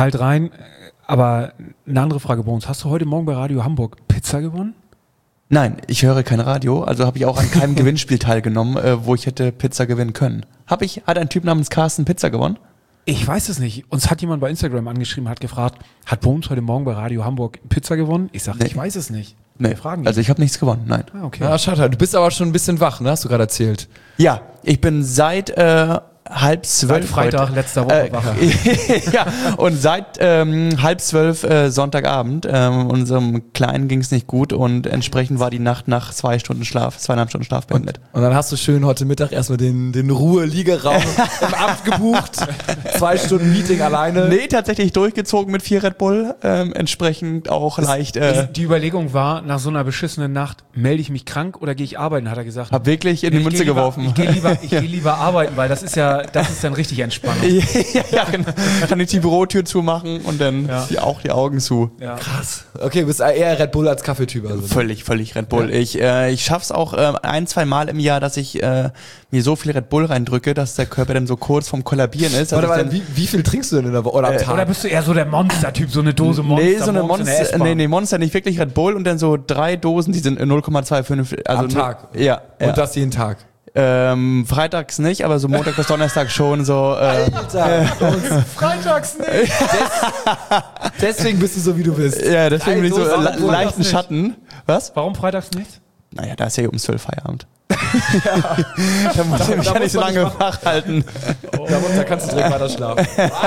kalt rein. Aber eine andere Frage bei uns. Hast du heute Morgen bei Radio Hamburg Pizza gewonnen? Nein, ich höre kein Radio, also habe ich auch an keinem Gewinnspiel teilgenommen, wo ich hätte Pizza gewinnen können. Hat ein Typ namens Carsten Pizza gewonnen? Ich weiß es nicht. Uns hat jemand bei Instagram angeschrieben, hat gefragt, hat Bones heute Morgen bei Radio Hamburg Pizza gewonnen? Ich sage, ich weiß es nicht. Nee, fragen also ich habe nichts gewonnen, nein. Ah, okay. Ja, schade. Du bist aber schon ein bisschen wach, ne? Hast du gerade erzählt. Ja, ich bin seit 11:30 Seit Freitag heute, letzter Woche wach. ja, und seit 11:30 Sonntagabend, unserem Kleinen ging es nicht gut und entsprechend war die Nacht nach 2,5 Stunden Schlaf beendet. Und dann hast du schön heute Mittag erstmal den Ruhe-Liegeraum im Amt gebucht. 2 Stunden Meeting alleine. Nee, tatsächlich durchgezogen mit 4 Red Bull, entsprechend auch leicht. Die Überlegung war, nach so einer beschissenen Nacht, melde ich mich krank oder gehe ich arbeiten, hat er gesagt. Hab wirklich in die Münze geworfen. Ich gehe lieber arbeiten, weil das ist dann richtig Entspannung. Ja, kann ich die Bürotür zumachen und dann auch die Augen zu. Ja. Krass. Okay, du bist eher Red Bull als Kaffeetyp. Also. Völlig Red Bull. Ja. Ich schaff's auch 1-2 Mal im Jahr, dass ich mir so viel Red Bull reindrücke, dass der Körper dann so kurz vorm Kollabieren ist. Warte, wie viel trinkst du denn in der Woche oder am Tag? Oder bist du eher so der Monster-Typ, so eine Dose Monster? Nee, so eine Monster, Monster nicht, wirklich Red Bull und dann so 3 Dosen, die sind 0,25. Also am Tag? Ja. Und das jeden Tag? Freitags nicht, aber so Montag bis Donnerstag schon so. Alter, freitags nicht. Deswegen bist du so, wie du bist. Ja, deswegen bin ich so leichten Schatten. Was? Warum freitags nicht? Naja, da ist ja um 12 Feierabend. Da muss ich mich ja nicht so lange wach halten. Da kannst du direkt weiter schlafen.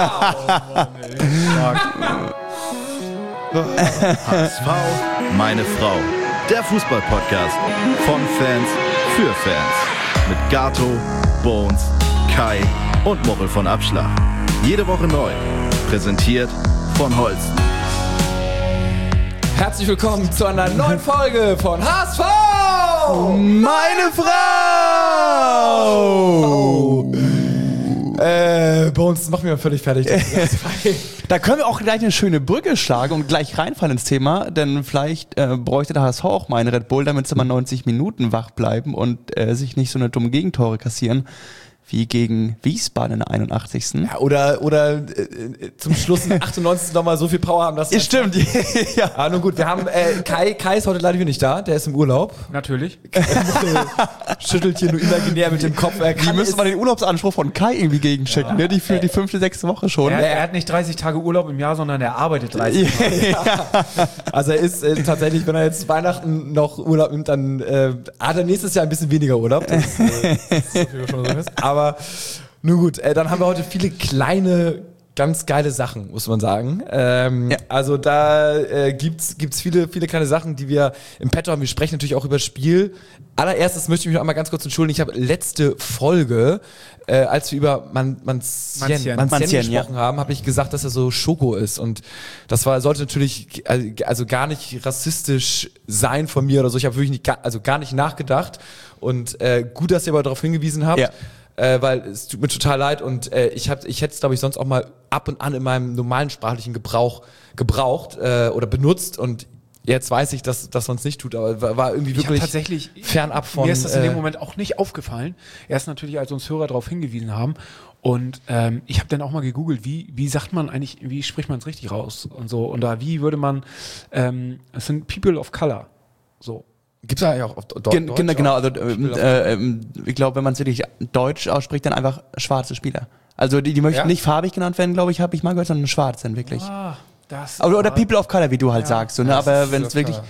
HSV, meine Frau. Der Fußball-Podcast von Fans für Fans. Mit Gato, Bones, Kai und Mochel von Abschlag. Jede Woche neu. Präsentiert von Holsten. Herzlich willkommen zu einer neuen Folge von HSV! Meine Frau! Bones, das macht mich mal völlig fertig. Da können wir auch gleich eine schöne Brücke schlagen und gleich reinfallen ins Thema, denn vielleicht bräuchte der HSV auch mal einen Red Bull, damit sie mal 90 Minuten wach bleiben und sich nicht so eine dumme Gegentore kassieren wie gegen Wiesbaden in der 81. Ja, oder zum Schluss in der 98. nochmal so viel Power haben, dass... Ja, stimmt. Ja. Ah, nun gut, wir haben Kai ist heute leider wieder nicht da, der ist im Urlaub. Natürlich. Schüttelt hier nur imaginär mit dem Kopf. Die müssen mal den Urlaubsanspruch von Kai irgendwie gegenschicken, ne? Die für die 5., 6. Woche schon. Er hat nicht 30 Tage Urlaub im Jahr, sondern er arbeitet 30 Tage. Ja. Also er ist tatsächlich, wenn er jetzt Weihnachten noch Urlaub nimmt, dann hat er nächstes Jahr ein bisschen weniger Urlaub. Das schon so ist. Aber nun gut, dann haben wir heute viele kleine, ganz geile Sachen, muss man sagen. Also da gibt's viele kleine Sachen, die wir im Petto haben. Wir sprechen natürlich auch über das Spiel. Allererstes möchte ich mich noch einmal ganz kurz entschuldigen. Ich habe letzte Folge, als wir über Mancienne gesprochen haben, habe ich gesagt, dass er so Schoko ist. Und das sollte natürlich also gar nicht rassistisch sein von mir oder so. Ich habe wirklich gar nicht nachgedacht. Und gut, dass ihr aber darauf hingewiesen habt. Ja. Weil es tut mir total leid und ich hätte es, glaube ich, sonst auch mal ab und an in meinem normalen sprachlichen Gebrauch gebraucht oder benutzt und jetzt weiß ich, dass das sonst nicht tut, aber war irgendwie wirklich tatsächlich fernab von... Mir ist das in dem Moment auch nicht aufgefallen. Erst natürlich, als uns Hörer darauf hingewiesen haben und ich habe dann auch mal gegoogelt, wie sagt man eigentlich, wie spricht man es richtig raus und so und da wie würde man, es sind People of Color, so. Gibt's ja auch auf Deutsch? Genau, also ich glaube, wenn man es wirklich Deutsch ausspricht, dann einfach schwarze Spieler. Also die möchten nicht farbig genannt werden, glaube ich, habe ich mal gehört, sondern schwarz dann wirklich. Oder People of Color, wie du halt sagst. So, ne? Aber wenn es wirklich...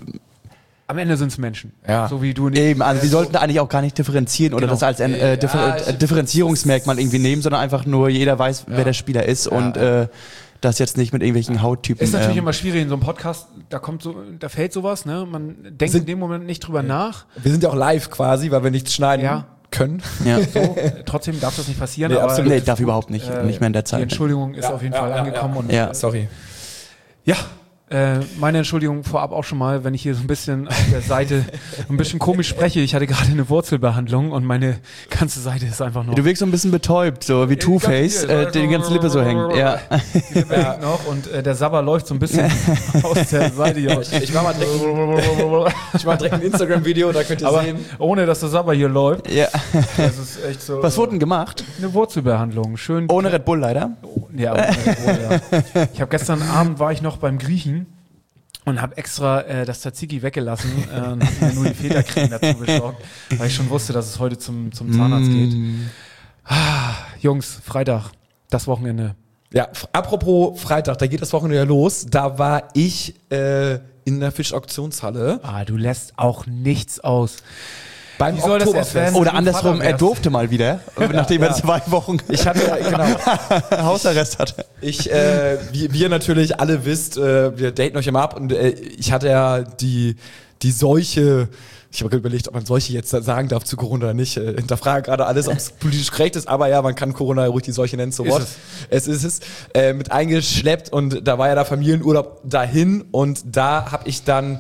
Am Ende sind es Menschen, so wie du. Eben, also wir sollten eigentlich auch gar nicht differenzieren oder das als ein Differenzierungsmerkmal irgendwie nehmen, sondern einfach nur jeder weiß, wer der Spieler ist und das jetzt nicht mit irgendwelchen Hauttypen. Ist natürlich immer schwierig in so einem Podcast, da fällt sowas, ne? Man denkt in dem Moment nicht drüber nach. Wir sind ja auch live quasi, weil wir nichts schneiden können. Ja. So, trotzdem darf das nicht passieren. Nee, darf überhaupt nicht. Nicht mehr in der Zeit. Die Entschuldigung ist auf jeden Fall angekommen. Und, sorry. Ja. Meine Entschuldigung vorab auch schon mal, wenn ich hier so ein bisschen auf der Seite ein bisschen komisch spreche. Ich hatte gerade eine Wurzelbehandlung und meine ganze Seite ist einfach noch... Du wirkst so ein bisschen betäubt, so wie Two-Face, die ganze Lippe so hängt. Ja. Die Lippe hängt noch und der Sabber läuft so ein bisschen aus der Seite hier. Ich mach mal direkt ein Instagram-Video, da könnt ihr sehen. Ohne, dass der Sabber hier läuft. Ja. Das ist echt so... Was wurde denn gemacht? Eine Wurzelbehandlung. Schön. Ohne Red Bull leider? Ja, ich habe gestern Abend war ich noch beim Griechen und habe extra das Tzatziki weggelassen und hab mir nur die Feta-Creme dazu besorgt, weil ich schon wusste, dass es heute zum Zahnarzt geht. Jungs, Freitag, das Wochenende. Ja, apropos Freitag, da geht das Wochenende ja los. Da war ich in der Fischauktionshalle. Du lässt auch nichts aus. Beim Wie soll das erst werden? Oder du andersrum, Vater er wärst? durfte mal wieder, nachdem er 2 Wochen Ich hatte, genau, Hausarrest hatte. wie ihr natürlich alle wisst, wir daten euch immer ab und ich hatte ja die Seuche. Ich habe überlegt, ob man Seuche jetzt sagen darf zu Corona oder nicht. Hinterfrage gerade alles, ob es politisch korrekt ist, aber ja, man kann Corona ruhig die Seuche nennen, so what. Es ist es. Mit eingeschleppt und da war ja der Familienurlaub dahin und da habe ich dann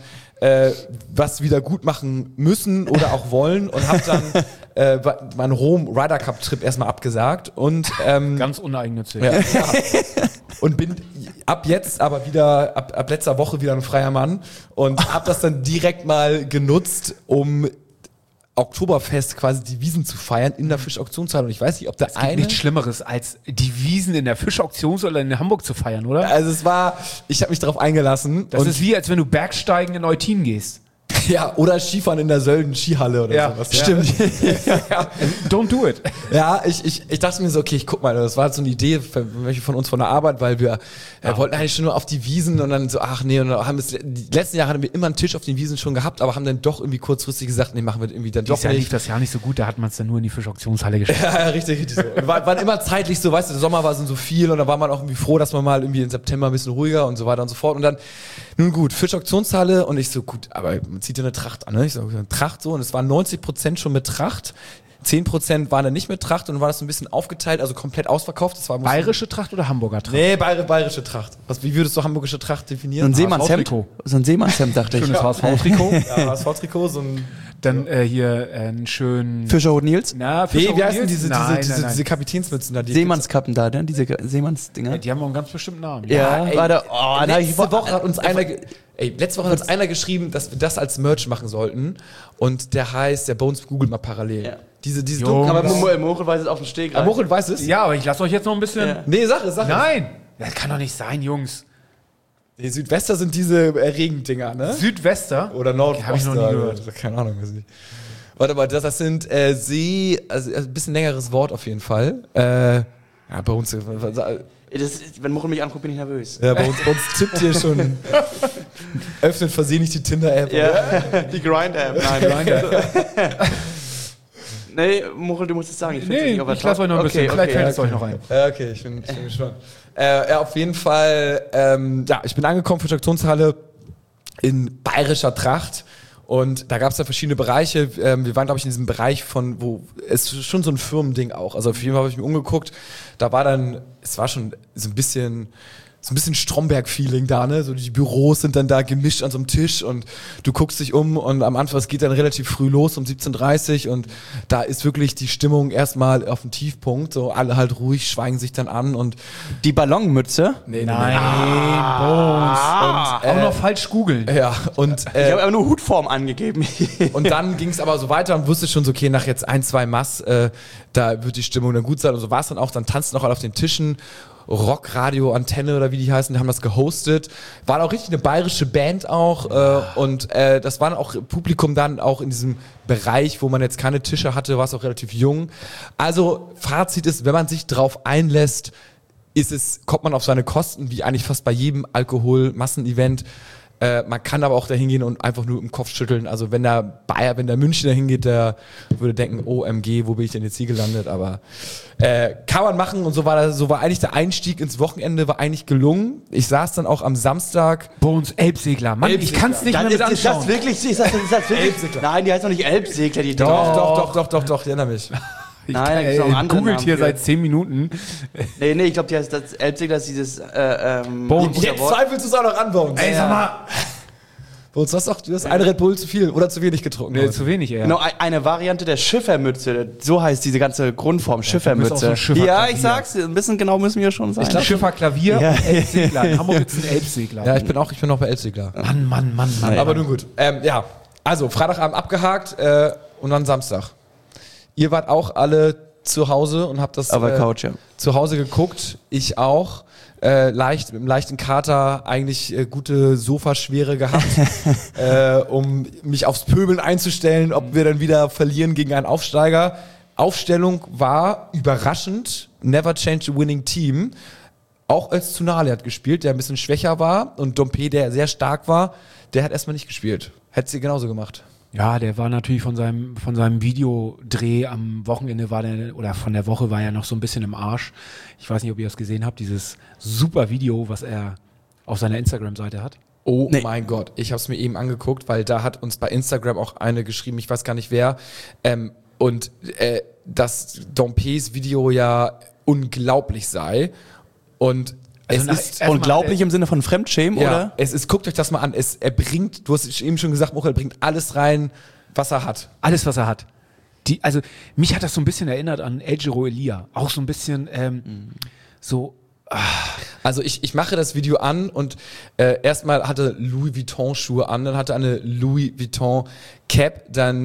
was wieder gut machen müssen oder auch wollen und habe dann meinen Home Ryder Cup Trip erstmal abgesagt und Ganz uneigennützig. ja. Und bin ab jetzt aber wieder, ab letzter Woche wieder ein freier Mann und habe das dann direkt mal genutzt, um Oktoberfest quasi die Wiesen zu feiern in der Fischauktionshalle. Und ich weiß nicht, ob der eine... Nichts Schlimmeres, als die Wiesen in der Fischauktionshalle in Hamburg zu feiern, oder? Also ich habe mich darauf eingelassen. Das und ist wie, als wenn du Bergsteigen in Eutin gehst. ja, oder Skifahren in der Sölden Skihalle oder sowas. Stimmt. Don't do it. Ja, ich dachte mir so, okay, ich guck mal, das war so eine Idee für welche von uns von der Arbeit, weil wir wollten eigentlich schon nur auf die Wiesen und dann so, ach nee, und dann haben die letzten Jahre hatten wir immer einen Tisch auf den Wiesen schon gehabt, aber haben dann doch irgendwie kurzfristig gesagt, nee, machen wir irgendwie dann doch Dieses Jahr lief nicht. das Jahr nicht so gut, da hat man es dann nur in die Fischauktionshalle geschickt. Ja, richtig so. Waren immer zeitlich so, weißt du, der Sommer war so viel und da war man auch irgendwie froh, dass man mal irgendwie im September ein bisschen ruhiger und so weiter und so fort und dann, nun gut, Fischauktionshalle und ich so, gut, aber man zieht ja eine Tracht an, ne? Ich so, Tracht so und es waren 90% schon mit Tracht, 10% waren dann nicht mit Tracht und dann war das so ein bisschen aufgeteilt, also komplett ausverkauft. Das war Bayerische Tracht oder Hamburger Tracht? Nee, bayerische Tracht. Wie würdest du hamburgische Tracht definieren? So ein Seemannshemd, dachte ich. Schönes HSV-Trikot. Ja, HSV-Trikot, so ein... Dann hier einen schönen... Fischerhut Nils? Na, Nee, Fischer wie heißen Nils? diese Nein. Kapitänsmützen da? Die Seemannskappen da, ne? Diese Seemannsdinger. Die haben auch einen ganz bestimmten Namen. Ja, ey, warte. Oh, da letzte Woche hat uns einer geschrieben, dass wir das als Merch machen sollten. Und der heißt, der Bones googelt mal parallel. Ja. Diese Jo, Aber Mochel weiß es auf den Steg. Mochel weiß es? Ja, aber ich lasse euch jetzt noch ein bisschen... Ja. Nee, sag es. Nein! Das kann doch nicht sein, Jungs. Die Südwester sind diese Regendinger, ne? Südwester? Oder Nordoster. Hab ich noch nie gehört. Keine Ahnung, weiß nicht. Warte mal, das sind also ein bisschen längeres Wort auf jeden Fall. Ja, bei uns... Wenn Mochel mich anguckt, bin ich nervös. Ja, bei uns tippt hier schon... öffnet versehentlich die Tinder-App. Ja, die Grind-App. Nein, Grinder. Nee, Mochel, du musst es sagen. Nee, ich lasse euch noch ein bisschen. Vielleicht fällt es euch noch ein. Okay, ich bin gespannt. Ja, auf jeden Fall, ich bin angekommen für die Auktionshalle in bayerischer Tracht und da gab es da verschiedene Bereiche. Wir waren, glaube ich, in diesem Bereich wo es ist schon so ein Firmending auch. Also auf jeden Fall habe ich mir umgeguckt. Da war dann, es war schon so ein bisschen Stromberg-Feeling da, ne? So die Büros sind dann da gemischt an so einem Tisch und du guckst dich um und am Anfang, es geht dann relativ früh los, um 17:30 und da ist wirklich die Stimmung erstmal auf dem Tiefpunkt, so alle halt ruhig, schweigen sich dann an und Die Ballonmütze? nee, Nein, Bones. Und auch noch falsch googeln. ja, und Ich habe aber nur Hutform angegeben. und dann ging es aber so weiter und wusste schon so, okay, nach jetzt 1-2 Mass, da wird die Stimmung dann gut sein und so war es dann auch, dann tanzten auch alle auf den Tischen. Rock, Radio, Antenne oder wie die heißen, die haben das gehostet. War auch richtig eine bayerische Band auch und das war auch Publikum dann auch in diesem Bereich, wo man jetzt keine Tische hatte, war es auch relativ jung. Also Fazit ist, wenn man sich drauf einlässt, kommt man auf seine Kosten, wie eigentlich fast bei jedem Alkohol-Massenevent. Man kann aber auch da hingehen und einfach nur im Kopf schütteln. Also wenn der Münchner hingeht, der würde denken, OMG, wo bin ich denn jetzt hier gelandet? Aber kann man machen und so war eigentlich der Einstieg ins Wochenende war eigentlich gelungen. Ich saß dann auch am Samstag. Bones, Elbsegler. Mann, ich kann es nicht mehr mit anschauen. Ist das wirklich? Elbsegler. Nein, die heißt noch nicht Elbsegler, die Doch, ich erinnere mich. Nein, da gibt's noch einen anderen googelt Namen hier für. seit 10 Minuten. Nee, ich glaube, die heißt das Elbsegler ist dieses Bones. Jetzt zweifelst du es auch noch an, Bones. Ey, sag mal. Bones, du hast eine Red Bull zu viel oder zu wenig getrunken. Nee, zu wenig, eher. Genau, eine Variante der Schiffermütze. So heißt diese ganze Grundform, Schiffermütze. auch so ein Schifferklavier. Ja, ich sag's, ein bisschen genau müssen wir schon sein. Schifferklavier Ja. und Elbsegler. In Hamburg gibt's einen Elbsegler. Ja, ich bin auch bei Elbsegler. Mann. Aber nun gut. Also Freitagabend abgehakt und dann Samstag. Ihr wart auch alle zu Hause und habe das auf der Couch, ja. zu Hause geguckt. Ich auch. Mit einem leichten Kater eigentlich gute Sofaschwere gehabt, um mich aufs Pöbeln einzustellen, ob wir dann wieder verlieren gegen einen Aufsteiger. Aufstellung war überraschend, never change a winning team. Auch als Tsunali hat gespielt, der ein bisschen schwächer war, und Dompe, der sehr stark war, der hat erstmal nicht gespielt. Hätte sie genauso gemacht. Ja, der war natürlich von seinem Videodreh am Wochenende oder von der Woche war er noch so ein bisschen im Arsch. Ich weiß nicht, ob ihr das gesehen habt, dieses super Video, was er auf seiner Instagram-Seite hat. Oh mein Gott, ich habe es mir eben angeguckt, weil da hat uns bei Instagram auch eine geschrieben, ich weiß gar nicht wer, dass Dompes Video ja unglaublich sei. Und Also es ist Unglaublich im Sinne von Fremdschämen, oder? Es ist, guckt euch das mal an. Er bringt, du hast eben schon gesagt, Michael bringt alles rein, was er hat. Alles, was er hat. Also mich hat das so ein bisschen erinnert an Ejiro Elia. Auch so ein bisschen so. Also ich mache das Video an und erstmal hatte Louis Vuitton Schuhe an, dann hatte eine Louis Vuitton Cap, dann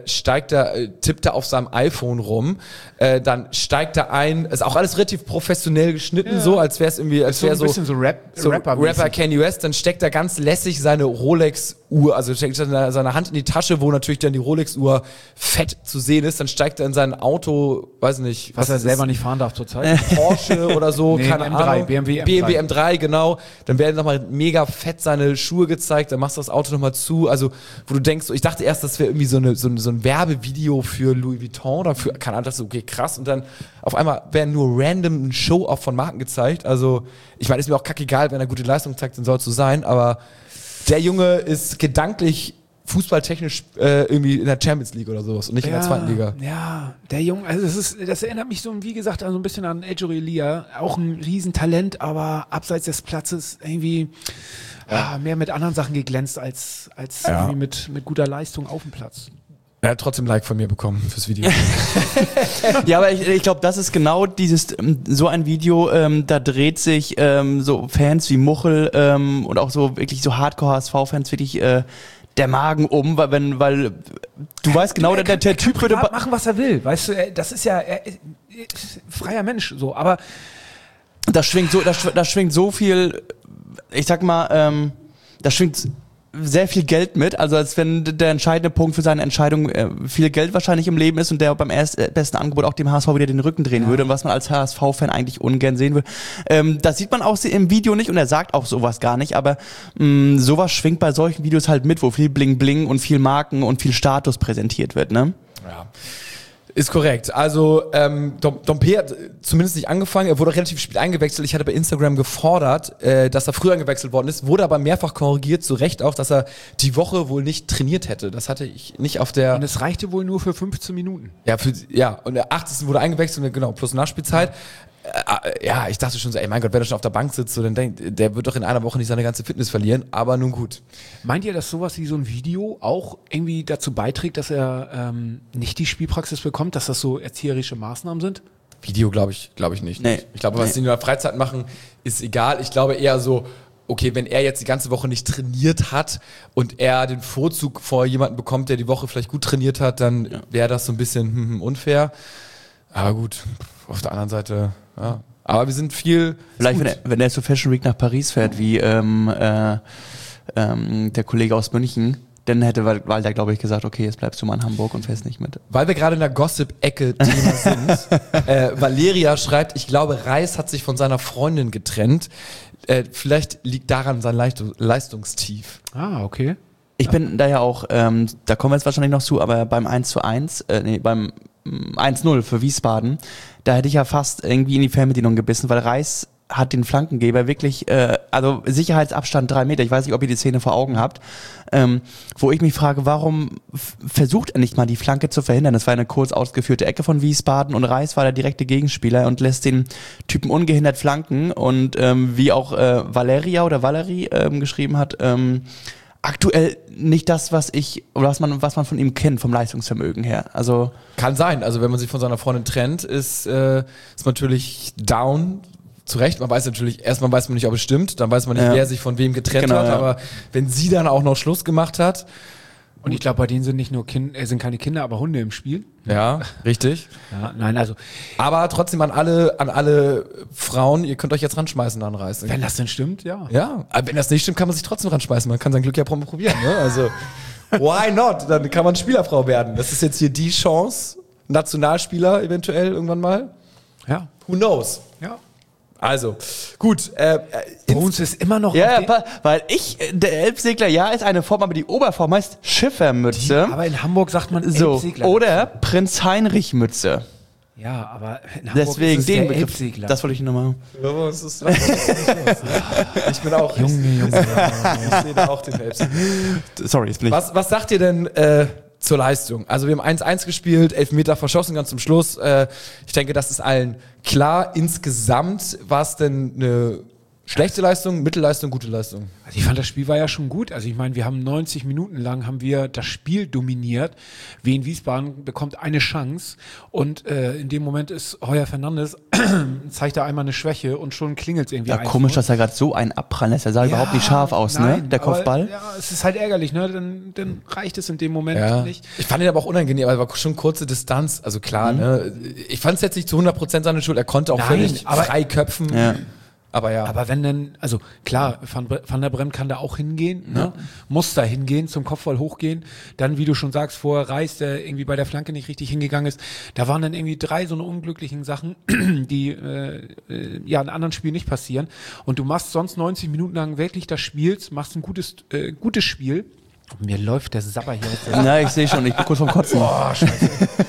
tippt er auf seinem iPhone rum, dann steigt er ein, ist auch alles relativ professionell geschnitten, so als wäre es irgendwie, als wäre so ein bisschen so Rapper Kanye West, dann steckt er ganz lässig seine Rolex-Uhr, also steckt er seine Hand in die Tasche, wo natürlich dann die Rolex-Uhr fett zu sehen ist, dann steigt er in sein Auto, weiß nicht, was er selber nicht fahren darf zurzeit. Porsche oder so, Nee, keine M3, Ahnung. BMW M3, genau. Dann werden nochmal mega fett seine Schuhe gezeigt, dann machst du das Auto nochmal zu. Also, wo du denkst, ich dachte erst, das wäre irgendwie so ein Werbevideo für Louis Vuitton oder für, keine Ahnung, das ist okay, krass. Und dann auf einmal werden nur random ein Show-Off von Marken gezeigt. Also, ich meine, ist mir auch kackegal, wenn er gute Leistung zeigt, dann soll es so sein. Aber der Junge ist gedanklich fußballtechnisch irgendwie in der Champions League oder sowas und nicht in der zweiten Liga. Ja, der Junge, also das erinnert mich so, wie gesagt, so ein bisschen an Ejiro Elia. Auch ein Riesentalent, aber abseits des Platzes irgendwie mehr mit anderen Sachen geglänzt als irgendwie mit guter Leistung auf dem Platz. Er hat trotzdem Like von mir bekommen fürs Video. Ja, aber ich glaube, das ist genau dieses, so ein Video, da dreht sich so Fans wie Muchel und auch so wirklich so Hardcore-HSV-Fans wirklich der Magen um, weil du weißt genau, der Typ würde machen, was er will, weißt du, das ist ja er ist freier Mensch, so, aber da schwingt so viel, ich sag mal, da schwingt sehr viel Geld mit, also als wenn der entscheidende Punkt für seine Entscheidung viel Geld wahrscheinlich im Leben ist und der beim besten Angebot auch dem HSV wieder den Rücken drehen würde und was man als HSV-Fan eigentlich ungern sehen will. Das sieht man auch im Video nicht und er sagt auch sowas gar nicht, aber sowas schwingt bei solchen Videos halt mit, wo viel Bling-Bling und viel Marken und viel Status präsentiert wird, ne? Ja. Ist korrekt. Also Dompe hat zumindest nicht angefangen, er wurde relativ spät eingewechselt. Ich hatte bei Instagram gefordert, dass er früher eingewechselt worden ist, wurde aber mehrfach korrigiert, zu Recht auch, dass er die Woche wohl nicht trainiert hätte. Das hatte ich nicht auf der... Und es reichte wohl nur für 15 Minuten. Ja, und der 80. wurde eingewechselt, genau, plus Nachspielzeit. Ja, ich dachte schon so, ey mein Gott, wenn er schon auf der Bank sitzt, so, dann denkt, der wird doch in einer Woche nicht seine ganze Fitness verlieren, aber nun gut. Meint ihr, dass sowas wie so ein Video auch irgendwie dazu beiträgt, dass er nicht die Spielpraxis bekommt, dass das so erzieherische Maßnahmen sind? Video glaube ich nicht. Nee. Ich glaube, was die in der Freizeit machen, ist egal. Ich glaube eher so, okay, wenn er jetzt die ganze Woche nicht trainiert hat und er den Vorzug vor jemanden bekommt, der die Woche vielleicht gut trainiert hat, dann wäre das so ein bisschen unfair. Aber gut, auf der anderen Seite, ja. Aber wir sind viel... Vielleicht, wenn er zur Fashion Week nach Paris fährt, wie der Kollege aus München, dann hätte Walter, glaube ich, gesagt, okay, jetzt bleibst du mal in Hamburg und fährst nicht mit. Weil wir gerade in der Gossip-Ecke Thema sind. Valeria schreibt, ich glaube, Reis hat sich von seiner Freundin getrennt. Vielleicht liegt daran sein Leistungstief. Ah, okay. Ich bin da ja auch, da kommen wir jetzt wahrscheinlich noch zu, aber beim 1:1, beim 1:0 für Wiesbaden, da hätte ich ja fast irgendwie in die Fernbedienung gebissen, weil Reis hat den Flankengeber wirklich, also Sicherheitsabstand 3 Meter, ich weiß nicht, ob ihr die Szene vor Augen habt, wo ich mich frage, warum versucht er nicht mal die Flanke zu verhindern? Das war eine kurz ausgeführte Ecke von Wiesbaden und Reis war der direkte Gegenspieler und lässt den Typen ungehindert flanken und wie auch Valerie geschrieben hat, aktuell nicht das, was man von ihm kennt, vom Leistungsvermögen her. Also kann sein. Also wenn man sich von seiner Freundin trennt, ist man natürlich down. Zu Recht, erstmal weiß man nicht, ob es stimmt, dann weiß man nicht, wer sich von wem getrennt hat, aber wenn sie dann auch noch Schluss gemacht hat, Und ich glaube, bei denen sind nicht nur sind keine Kinder, aber Hunde im Spiel. Ja, richtig. Ja, nein, also Aber trotzdem an alle Frauen, ihr könnt euch jetzt ranschmeißen an Reis. wenn das denn stimmt, ja. Ja, aber wenn das nicht stimmt, kann man sich trotzdem ranschmeißen. Man kann sein Glück ja probieren. Ne? Also, why not? Dann kann man Spielerfrau werden. Das ist jetzt hier die Chance. Nationalspieler eventuell irgendwann mal. Ja. Who knows? Ja. Also, gut. Bei uns ist immer noch Ja, auf den- weil der Elbsegler, ja, ist eine Form, aber die Oberform heißt Schiffermütze. aber in Hamburg sagt man So, Elbsegler. oder Prinz-Heinrich-Mütze. Ja, aber in Hamburg Deswegen ist es den der Begriff. Elbsegler. Das wollte ich nochmal. was ist das? Ich bin auch. Junge. Ich sehe da auch den Elbsegler. Sorry, jetzt bin ich. Was sagt ihr denn zur Leistung? Also wir haben 1-1 gespielt, 11 Meter verschossen ganz zum Schluss. Ich denke, das ist allen klar. Insgesamt war es denn eine schlechte Leistung, Mittelleistung, gute Leistung? Also ich fand, das Spiel war ja schon gut. Also ich meine, wir haben 90 Minuten lang haben wir das Spiel dominiert. Wien Wiesbaden bekommt eine Chance und in dem Moment ist Heuer Fernandes, zeigt da einmal eine Schwäche und schon klingelt es irgendwie. Ja, 1-0. komisch, dass er gerade so einen abprallen lässt. Der sah überhaupt nicht scharf aus, ne? nein, Der Kopfball. Aber, ja, es ist halt ärgerlich, ne? Dann reicht es in dem Moment nicht. Ich fand ihn aber auch unangenehm, aber war schon kurze Distanz. Also klar, ne? Ich fand es jetzt nicht zu 100% seine Schuld. Er konnte auch Nein, völlig aber- frei köpfen. Ja. Aber ja. Aber wenn dann, also klar, Van der Bremt kann da auch hingehen, ne? Muss da hingehen, zum Kopfball hochgehen. Dann, wie du schon sagst, vorher Reis, der irgendwie bei der Flanke nicht richtig hingegangen ist. Da waren dann irgendwie 3 so eine unglücklichen Sachen, die in anderen Spielen nicht passieren. Und du machst sonst 90 Minuten lang wirklich das Spiel, machst ein gutes Spiel. Mir läuft der Sabber hier aus der Ja, ich sehe schon, ich bin kurz vorm Kotzen. Boah, scheiße.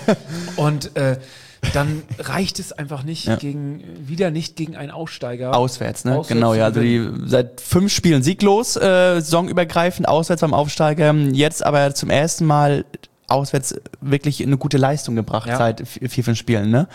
Und dann reicht es einfach nicht nicht gegen einen Aussteiger. Auswärts, ne? Auswärts Genau, zu ja. Also die gewinnen. seit 5 Spielen sieglos, saisonübergreifend, auswärts beim Aufsteiger. Jetzt aber zum ersten Mal auswärts wirklich eine gute Leistung gebracht seit 4-5 Spielen, ne?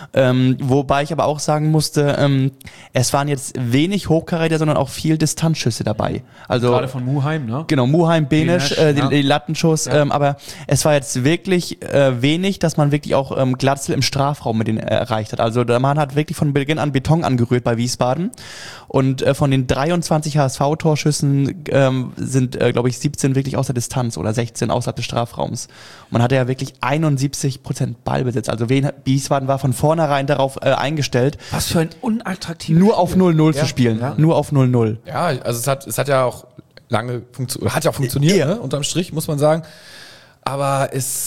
Wobei ich aber auch sagen musste, es waren jetzt wenig Hochkaräter, sondern auch viel Distanzschüsse dabei. Also Gerade von Muheim, ne? genau, Muheim, Benisch, Benisch, die Lattenschuss, aber es war jetzt wirklich wenig, dass man wirklich auch Glatzel im Strafraum mit denen erreicht hat. Also der Mann hat wirklich von Beginn an Beton angerührt bei Wiesbaden und von den 23 HSV-Torschüssen sind, glaube ich, 17 wirklich aus der Distanz oder 16 außerhalb des Strafraums. Man hatte ja wirklich 71% Ballbesitz. Also Wiesbaden war von vornherein darauf eingestellt, Was für ein unattraktives nur auf 0-0 zu spielen. Ja. Nur auf 0-0. Ja, also es hat ja auch lange funktioniert, ne? Unterm Strich, muss man sagen. Aber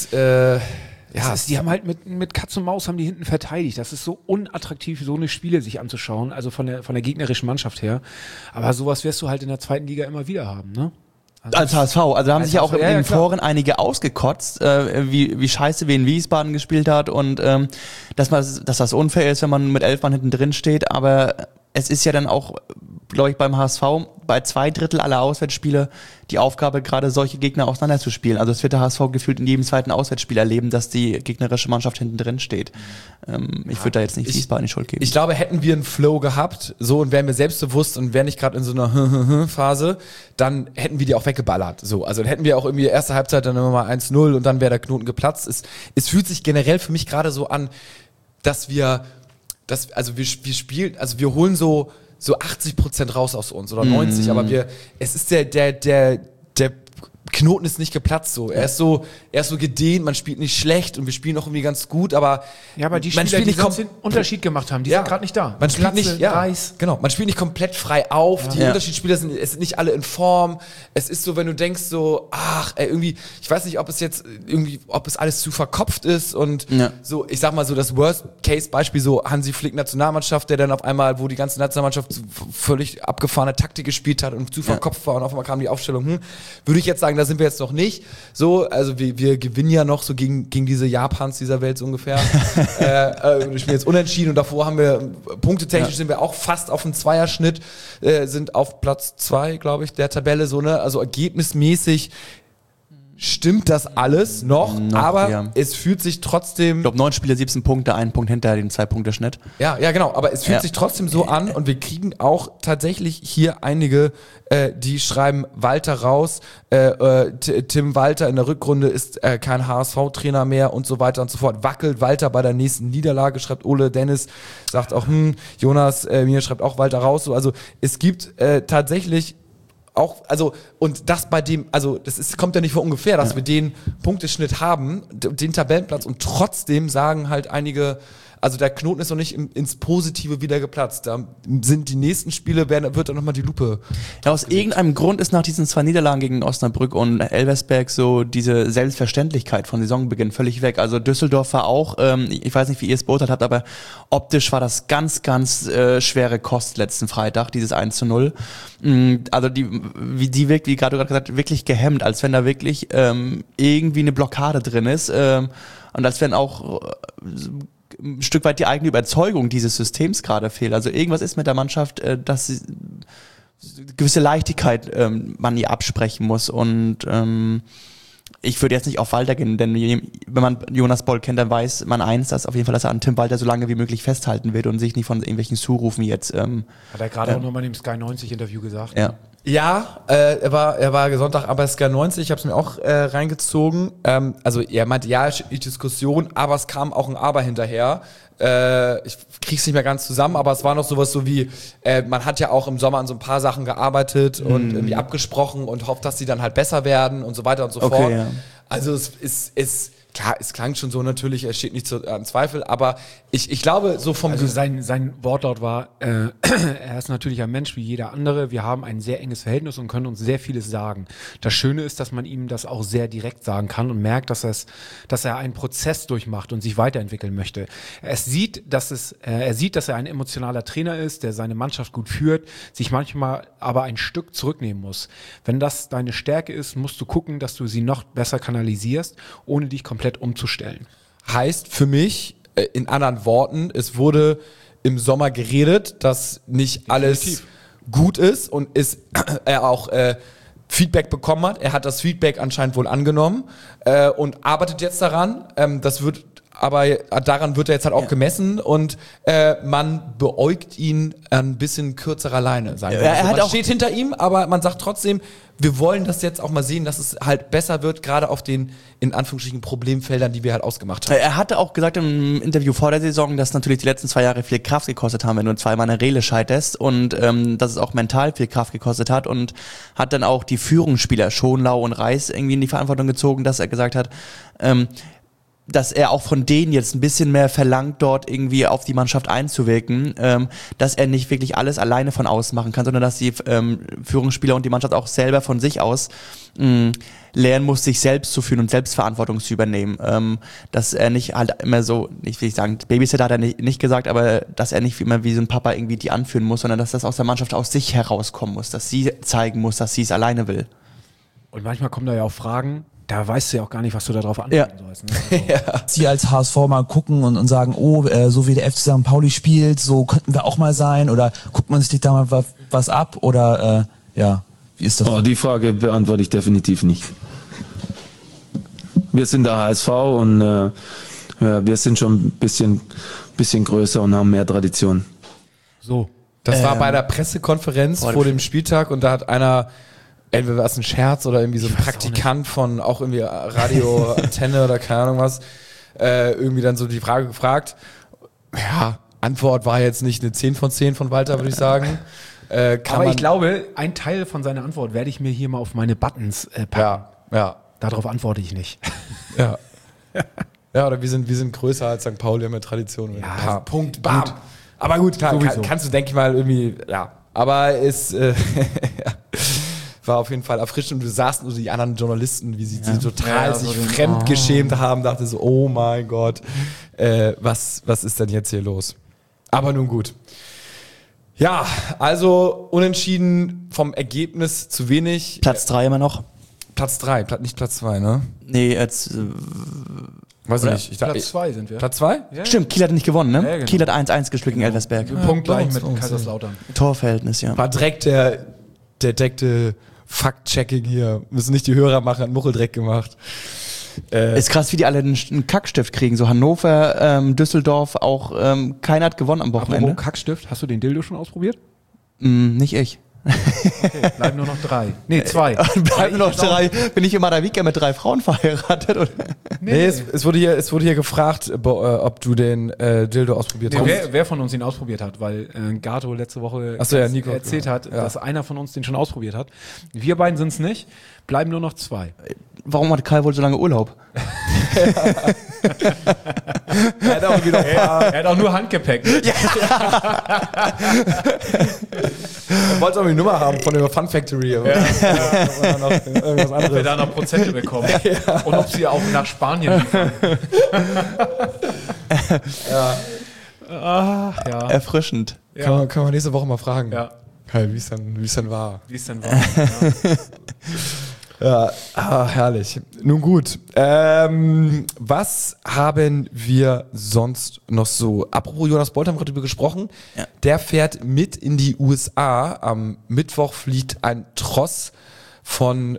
Die haben halt mit Katz und Maus haben die hinten verteidigt. Das ist so unattraktiv, so eine Spiele sich anzuschauen, also von der gegnerischen Mannschaft her. Aber sowas wirst du halt in der zweiten Liga immer wieder haben, ne? Als HSV, also da haben sich ja auch HSV, in den klar. Foren einige ausgekotzt, wie scheiße Wien Wiesbaden gespielt hat und dass das unfair ist, wenn man mit 11 Mann hinten drin steht, aber es ist ja dann auch, glaube ich, beim HSV bei 2/3 aller Auswärtsspiele die Aufgabe, gerade solche Gegner auseinanderzuspielen. Also es wird der HSV gefühlt in jedem zweiten Auswärtsspiel erleben, dass die gegnerische Mannschaft hinten drin steht. Ich würde da jetzt nicht Wiesbaden die Schuld geben. Ich glaube, hätten wir einen Flow gehabt, so, und wären wir selbstbewusst und wären nicht gerade in so einer Phase, dann hätten wir die auch weggeballert. So, also dann hätten wir auch irgendwie erste Halbzeit dann immer mal 1-0 und dann wäre der Knoten geplatzt. Es fühlt sich generell für mich gerade so an, dass wir spielen, also wir holen so 80% raus aus uns oder 90, aber es ist der Knoten ist nicht geplatzt so. Er ist so gedehnt, man spielt nicht schlecht und wir spielen auch irgendwie ganz gut, aber Ja, aber die man Spieler, die nicht sonst den Unterschied gemacht haben, die sind gerade nicht da. Man spielt Glatze, nicht, Reis. genau, man spielt nicht komplett frei auf. Die Ja. Unterschiedsspieler sind nicht alle in Form. Es ist so, wenn du denkst so, irgendwie, ich weiß nicht, ob es alles zu verkopft ist und so, ich sag mal so, das Worst-Case-Beispiel, so Hansi Flick Nationalmannschaft, der dann auf einmal, wo die ganze Nationalmannschaft völlig abgefahrene Taktik gespielt hat und zu verkopft war und auf einmal kam die Aufstellung, würde ich jetzt sagen, da sind wir jetzt noch nicht. So, also wir gewinnen ja noch so gegen diese Japans dieser Welt so ungefähr. Wir spielen jetzt unentschieden und davor haben wir, punktetechnisch sind wir auch fast auf dem Zweierschnitt, sind auf Platz 2, glaube ich, der Tabelle, so, ne, also ergebnismäßig stimmt das alles noch, aber ja. es fühlt sich trotzdem... Ich glaube, 9 Spiele, 17 Punkte, 1 Punkt hinter dem 2-Punkte-Schnitt. Ja, genau, aber es fühlt sich trotzdem so an und wir kriegen auch tatsächlich hier einige, die schreiben Walter raus, Tim Walter in der Rückrunde ist kein HSV-Trainer mehr und so weiter und so fort. Wackelt Walter bei der nächsten Niederlage, schreibt Ole Dennis, sagt auch, Jonas, mir schreibt auch Walter raus. So, also es gibt tatsächlich also, und das bei dem, also, kommt ja nicht von ungefähr, dass wir den Punkteschnitt haben, den Tabellenplatz, und trotzdem sagen halt einige, also der Knoten ist noch nicht ins Positive wieder geplatzt. Da sind die nächsten Spiele, wird dann nochmal die Lupe. Ja, aus irgendeinem Grund ist nach diesen 2 Niederlagen gegen Osnabrück und Elversberg so diese Selbstverständlichkeit von Saisonbeginn völlig weg. Also Düsseldorf war auch, ich weiß nicht, wie ihr es beurteilt habt, aber optisch war das ganz, ganz schwere Kost letzten Freitag, dieses 1:0. Also die wirkt, wie gerade gesagt, wirklich gehemmt, als wenn da wirklich irgendwie eine Blockade drin ist und als wenn auch ein Stück weit die eigene Überzeugung dieses Systems gerade fehlt. Also irgendwas ist mit der Mannschaft, dass sie gewisse Leichtigkeit man ihr absprechen muss. Und ich würde jetzt nicht auf Walter gehen, denn wenn man Jonas Boll kennt, dann weiß man eins, dass auf jeden Fall, dass er an Tim Walter so lange wie möglich festhalten wird und sich nicht von irgendwelchen Zurufen jetzt... Hat er gerade auch nochmal im Sky 90 Interview gesagt. Ja. Ja, er war Sonntag aber Sky 90, ich habe es mir auch reingezogen. Also er meinte, ja, die Diskussion, aber es kam auch ein Aber hinterher. Ich krieg's nicht mehr ganz zusammen, aber es war noch sowas so wie, man hat ja auch im Sommer an so ein paar Sachen gearbeitet und irgendwie abgesprochen und hofft, dass sie dann halt besser werden und so weiter und so fort. Ja. Also es ist klar, es klang schon so natürlich, es steht nicht an Zweifel, aber ich glaube, so vom... Also sein Wortlaut war, er ist natürlich ein Mensch wie jeder andere, wir haben ein sehr enges Verhältnis und können uns sehr vieles sagen. Das Schöne ist, dass man ihm das auch sehr direkt sagen kann und merkt, dass er einen Prozess durchmacht und sich weiterentwickeln möchte. Er sieht, dass er ein emotionaler Trainer ist, der seine Mannschaft gut führt, sich manchmal aber ein Stück zurücknehmen muss. Wenn das deine Stärke ist, musst du gucken, dass du sie noch besser kanalisierst, ohne dich komplett umzustellen. Heißt für mich, in anderen Worten, es wurde im Sommer geredet, dass nicht alles gut ist und er auch Feedback bekommen hat. Er hat das Feedback anscheinend wohl angenommen und arbeitet jetzt daran. Aber daran wird er jetzt halt auch gemessen und man beäugt ihn ein bisschen kürzerer Leine. Man steht hinter ihm, aber man sagt trotzdem, wir wollen das jetzt auch mal sehen, dass es halt besser wird, gerade auf den, in Anführungsstrichen, Problemfeldern, die wir halt ausgemacht haben. Er hatte auch gesagt im Interview vor der Saison, dass natürlich die letzten 2 Jahre viel Kraft gekostet haben, wenn du 2-mal eine Rele scheiterst und dass es auch mental viel Kraft gekostet hat und hat dann auch die Führungsspieler Schonlau und Reis irgendwie in die Verantwortung gezogen, dass er gesagt hat, dass er auch von denen jetzt ein bisschen mehr verlangt, dort irgendwie auf die Mannschaft einzuwirken, dass er nicht wirklich alles alleine von außen machen kann, sondern dass die Führungsspieler und die Mannschaft auch selber von sich aus lernen muss, sich selbst zu führen und Selbstverantwortung zu übernehmen. Dass er nicht halt immer so, ich will nicht sagen, Babysitter hat er nicht gesagt, aber dass er nicht immer wie so ein Papa irgendwie die anführen muss, sondern dass das aus der Mannschaft aus sich herauskommen muss, dass sie zeigen muss, dass sie es alleine will. Und manchmal kommen da ja auch Fragen, da weißt du ja auch gar nicht, was du da drauf antworten sollst. Ne? Also. Sie als HSV mal gucken und sagen, so wie der FC St. Pauli spielt, so könnten wir auch mal sein, oder guckt man sich da mal was ab, oder wie ist das? Die Frage beantworte ich definitiv nicht. Wir sind der HSV und wir sind schon ein bisschen größer und haben mehr Tradition. So. Das war bei der Pressekonferenz vor dem Spieltag und da hat einer, entweder war es ein Scherz oder irgendwie so ein Praktikant von auch irgendwie Radioantenne oder keine Ahnung was, irgendwie dann so die Frage gefragt. Ja, Antwort war jetzt nicht eine 10 von 10 von Walter, würde ich sagen. Aber ich glaube, ein Teil von seiner Antwort werde ich mir hier mal auf meine Buttons packen. Ja. Darauf antworte ich nicht. Ja. Ja, oder wir sind größer als St. Pauli, haben ja Tradition. Ja, Punkt, bam. Gut. Aber gut, klar, kannst du, denke ich mal, irgendwie, ja. Aber es war auf jeden Fall erfrischend und du sahst nur die anderen Journalisten, wie sie total sich fremdgeschämt haben, dachte so, oh mein Gott, was ist denn jetzt hier los? Aber nun gut. Ja, also unentschieden vom Ergebnis zu wenig. Platz 3 immer noch. Platz 3, nicht Platz 2, ne? Nee, jetzt... Weiß ich nicht. Platz 2 sind wir. Platz 2? Ja. Stimmt, Kiel hat nicht gewonnen, ne? Ja, genau. Kiel hat 1-1 gespielt gegen Elversberg. Punkt gleich mit Kaiserslautern. Torverhältnis, ja. War direkt der direkte Fact-Checking hier. Müssen nicht die Hörer machen, hat Muchel direkt gemacht. Ist krass, wie die alle einen Kackstift kriegen. So Hannover, Düsseldorf, auch keiner hat gewonnen am Wochenende. Apropos Kackstift, hast du den Dildo schon ausprobiert? Nicht ich. Okay, bleiben nur noch 3. Nee, 2. Bleiben nur noch 3. Bin ich immer der Weekend mit 3 Frauen verheiratet? Oder? Nee, es wurde hier gefragt, ob du den Dildo ausprobiert hast. Wer von uns ihn ausprobiert hat, weil Gato letzte Woche Nico erzählt hat, dass einer von uns den schon ausprobiert hat. Wir beiden sind es nicht, bleiben nur noch 2. Warum hat Kai wohl so lange Urlaub? Er hat auch nur Handgepäck. Er wollte auch die Nummer haben von der Fun Factory. Irgendwas anderes. Ob wir da noch Prozente bekommen. Und ob sie auch nach Spanien liefern. Erfrischend. Kann man nächste Woche mal fragen. Ja. Kai, wie es dann war. Wie es denn war. Ja, herrlich. Nun gut. Was haben wir sonst noch so? Apropos Jonas Bolt, haben wir gerade drüber gesprochen. Ja. Der fährt mit in die USA. Am Mittwoch fliegt ein Tross von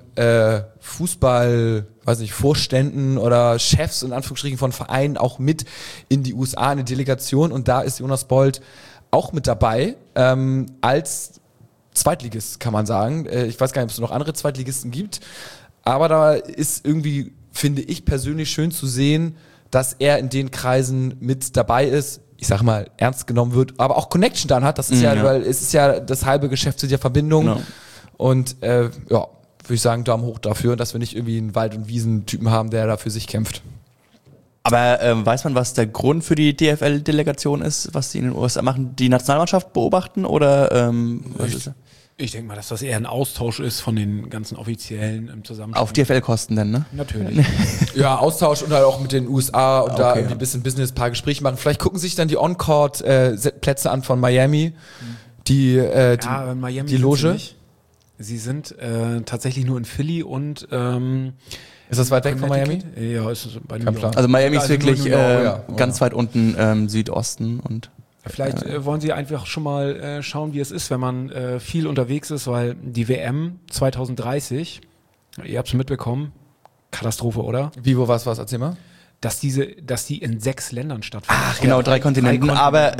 Vorständen oder Chefs in Anführungsstrichen von Vereinen auch mit in die USA, eine Delegation. Und da ist Jonas Bolt auch mit dabei, als Zweitligist, kann man sagen. Ich weiß gar nicht, ob es noch andere Zweitligisten gibt. Aber da ist irgendwie, finde ich persönlich, schön zu sehen, dass er in den Kreisen mit dabei ist. Ich sag mal, ernst genommen wird, aber auch Connection dann hat. Das ist weil es ist ja das halbe Geschäft zu der Verbindung. Genau. Und würde ich sagen, Daumen hoch dafür, dass wir nicht irgendwie einen Wald- und Wiesen-Typen haben, der da für sich kämpft. Aber weiß man, was der Grund für die DFL-Delegation ist, was die in den USA machen? Die Nationalmannschaft beobachten oder was ist das? Ich denke mal, dass das eher ein Austausch ist von den ganzen Offiziellen im Zusammenhang. Auf DFL-Kosten denn, ne? Natürlich. Ja, Austausch und halt auch mit den USA und da irgendwie ein bisschen Business, paar Gespräche machen. Vielleicht gucken sich dann die On-Court-Plätze an von Miami, die Miami die Loge. Sie sind tatsächlich nur in Philly und ist das weit weg von Miami? Ja, ist es bei New York. Plan. Also Miami ist wirklich New York, ganz weit unten Südosten und vielleicht wollen Sie einfach schon mal schauen, wie es ist, wenn man viel unterwegs ist, weil die WM 2030, ihr habt es mitbekommen, Katastrophe, oder? Wie, wo, was, erzähl mal. Dass die in 6 Ländern stattfindet. Ach, genau, 3 Kontinenten. Aber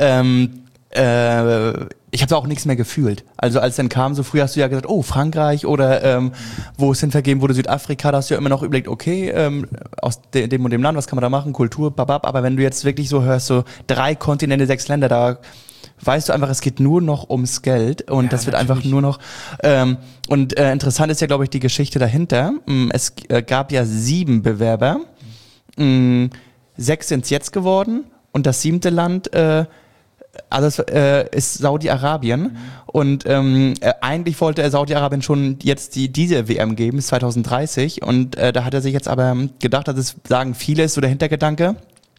ich habe da auch nichts mehr gefühlt. Also als dann kam, so früh hast du ja gesagt, oh, Frankreich oder wo es hin vergeben wurde, Südafrika, da hast du ja immer noch überlegt, okay, aus dem und dem Land, was kann man da machen, Kultur, babab. Aber wenn du jetzt wirklich so hörst, so 3 Kontinente, 6 Länder, da weißt du einfach, es geht nur noch ums Geld und das wird einfach nur noch interessant ist ja, glaube ich, die Geschichte dahinter. Es gab ja 7 Bewerber, 6 sind es jetzt geworden und das 7. Land also ist Saudi-Arabien und eigentlich wollte Saudi-Arabien schon jetzt diese WM geben, bis 2030 und da hat er sich jetzt aber gedacht, dass es sagen viele ist so der Hintergedanke,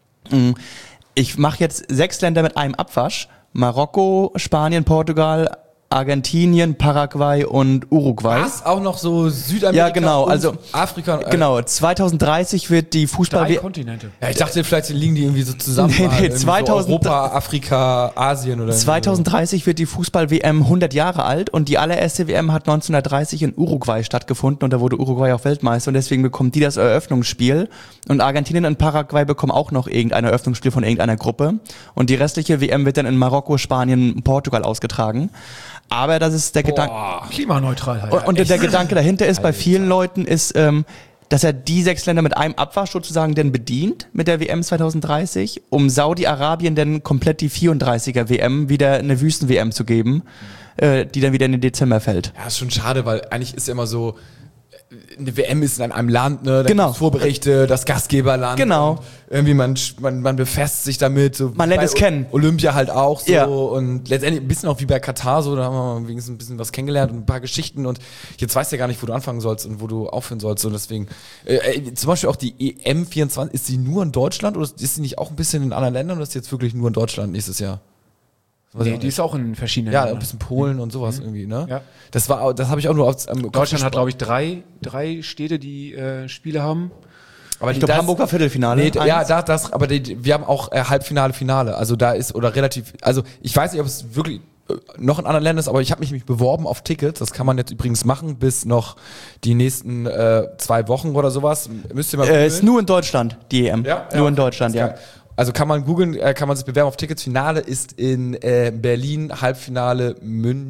ich mache jetzt 6 Länder mit einem Abwasch, Marokko, Spanien, Portugal, Argentinien, Paraguay und Uruguay. Was? Auch noch so Südamerika ja, genau, und also Afrika? Genau, 2030 wird die 3 Kontinente. Ja, ich dachte, vielleicht liegen die irgendwie so zusammen. Nee, so Europa, Afrika, Asien oder 2030 wird die Fußball-WM 100 Jahre alt und die allererste WM hat 1930 in Uruguay stattgefunden und da wurde Uruguay auch Weltmeister und deswegen bekommen die das Eröffnungsspiel und Argentinien und Paraguay bekommen auch noch irgendein Eröffnungsspiel von irgendeiner Gruppe und die restliche WM wird dann in Marokko, Spanien, Portugal ausgetragen. Aber das ist der Gedanke. Klimaneutral halt. Und der Gedanke dahinter ist, bei vielen Leuten ist, dass er die 6 Länder mit einem Abwasch sozusagen dann bedient mit der WM 2030, um Saudi-Arabien dann komplett die 34er WM wieder eine Wüsten-WM zu geben, die dann wieder in den Dezember fällt. Ja, ist schon schade, weil eigentlich ist ja immer so, eine WM ist in einem Land, ne? Da genau. gibt's Vorberichte, das Gastgeberland. Genau. Irgendwie man befasst sich damit. So man lernt es kennen. Olympia halt auch so. Ja. Und letztendlich ein bisschen auch wie bei Katar so, da haben wir wenigstens ein bisschen was kennengelernt und ein paar Geschichten und jetzt weißt du ja gar nicht, wo du anfangen sollst und wo du aufhören sollst und deswegen, zum Beispiel auch die EM24, ist sie nur in Deutschland oder ist sie nicht auch ein bisschen in anderen Ländern oder ist sie jetzt wirklich nur in Deutschland nächstes Jahr? Nee, die ist auch in verschiedenen ja, Ländern. ein bisschen Polen und sowas irgendwie, ne? Ja. Das habe ich auch nur auf Deutschland hat, glaube ich, drei Städte, die Spiele haben. Aber ich glaube, Hamburg war Viertelfinale. Nee, ja, aber wir haben auch Halbfinale, Finale. Also da ist, oder relativ, also ich weiß nicht, ob es wirklich noch in anderen Ländern ist, aber ich habe mich beworben auf Tickets. Das kann man jetzt übrigens machen bis noch die nächsten 2 Wochen oder sowas. Müsst ihr mal ist nur in Deutschland, die EM. Ja? Nur in Deutschland, ja. Also kann man googeln, kann man sich bewerben auf Tickets. Finale ist in Berlin, Halbfinale München.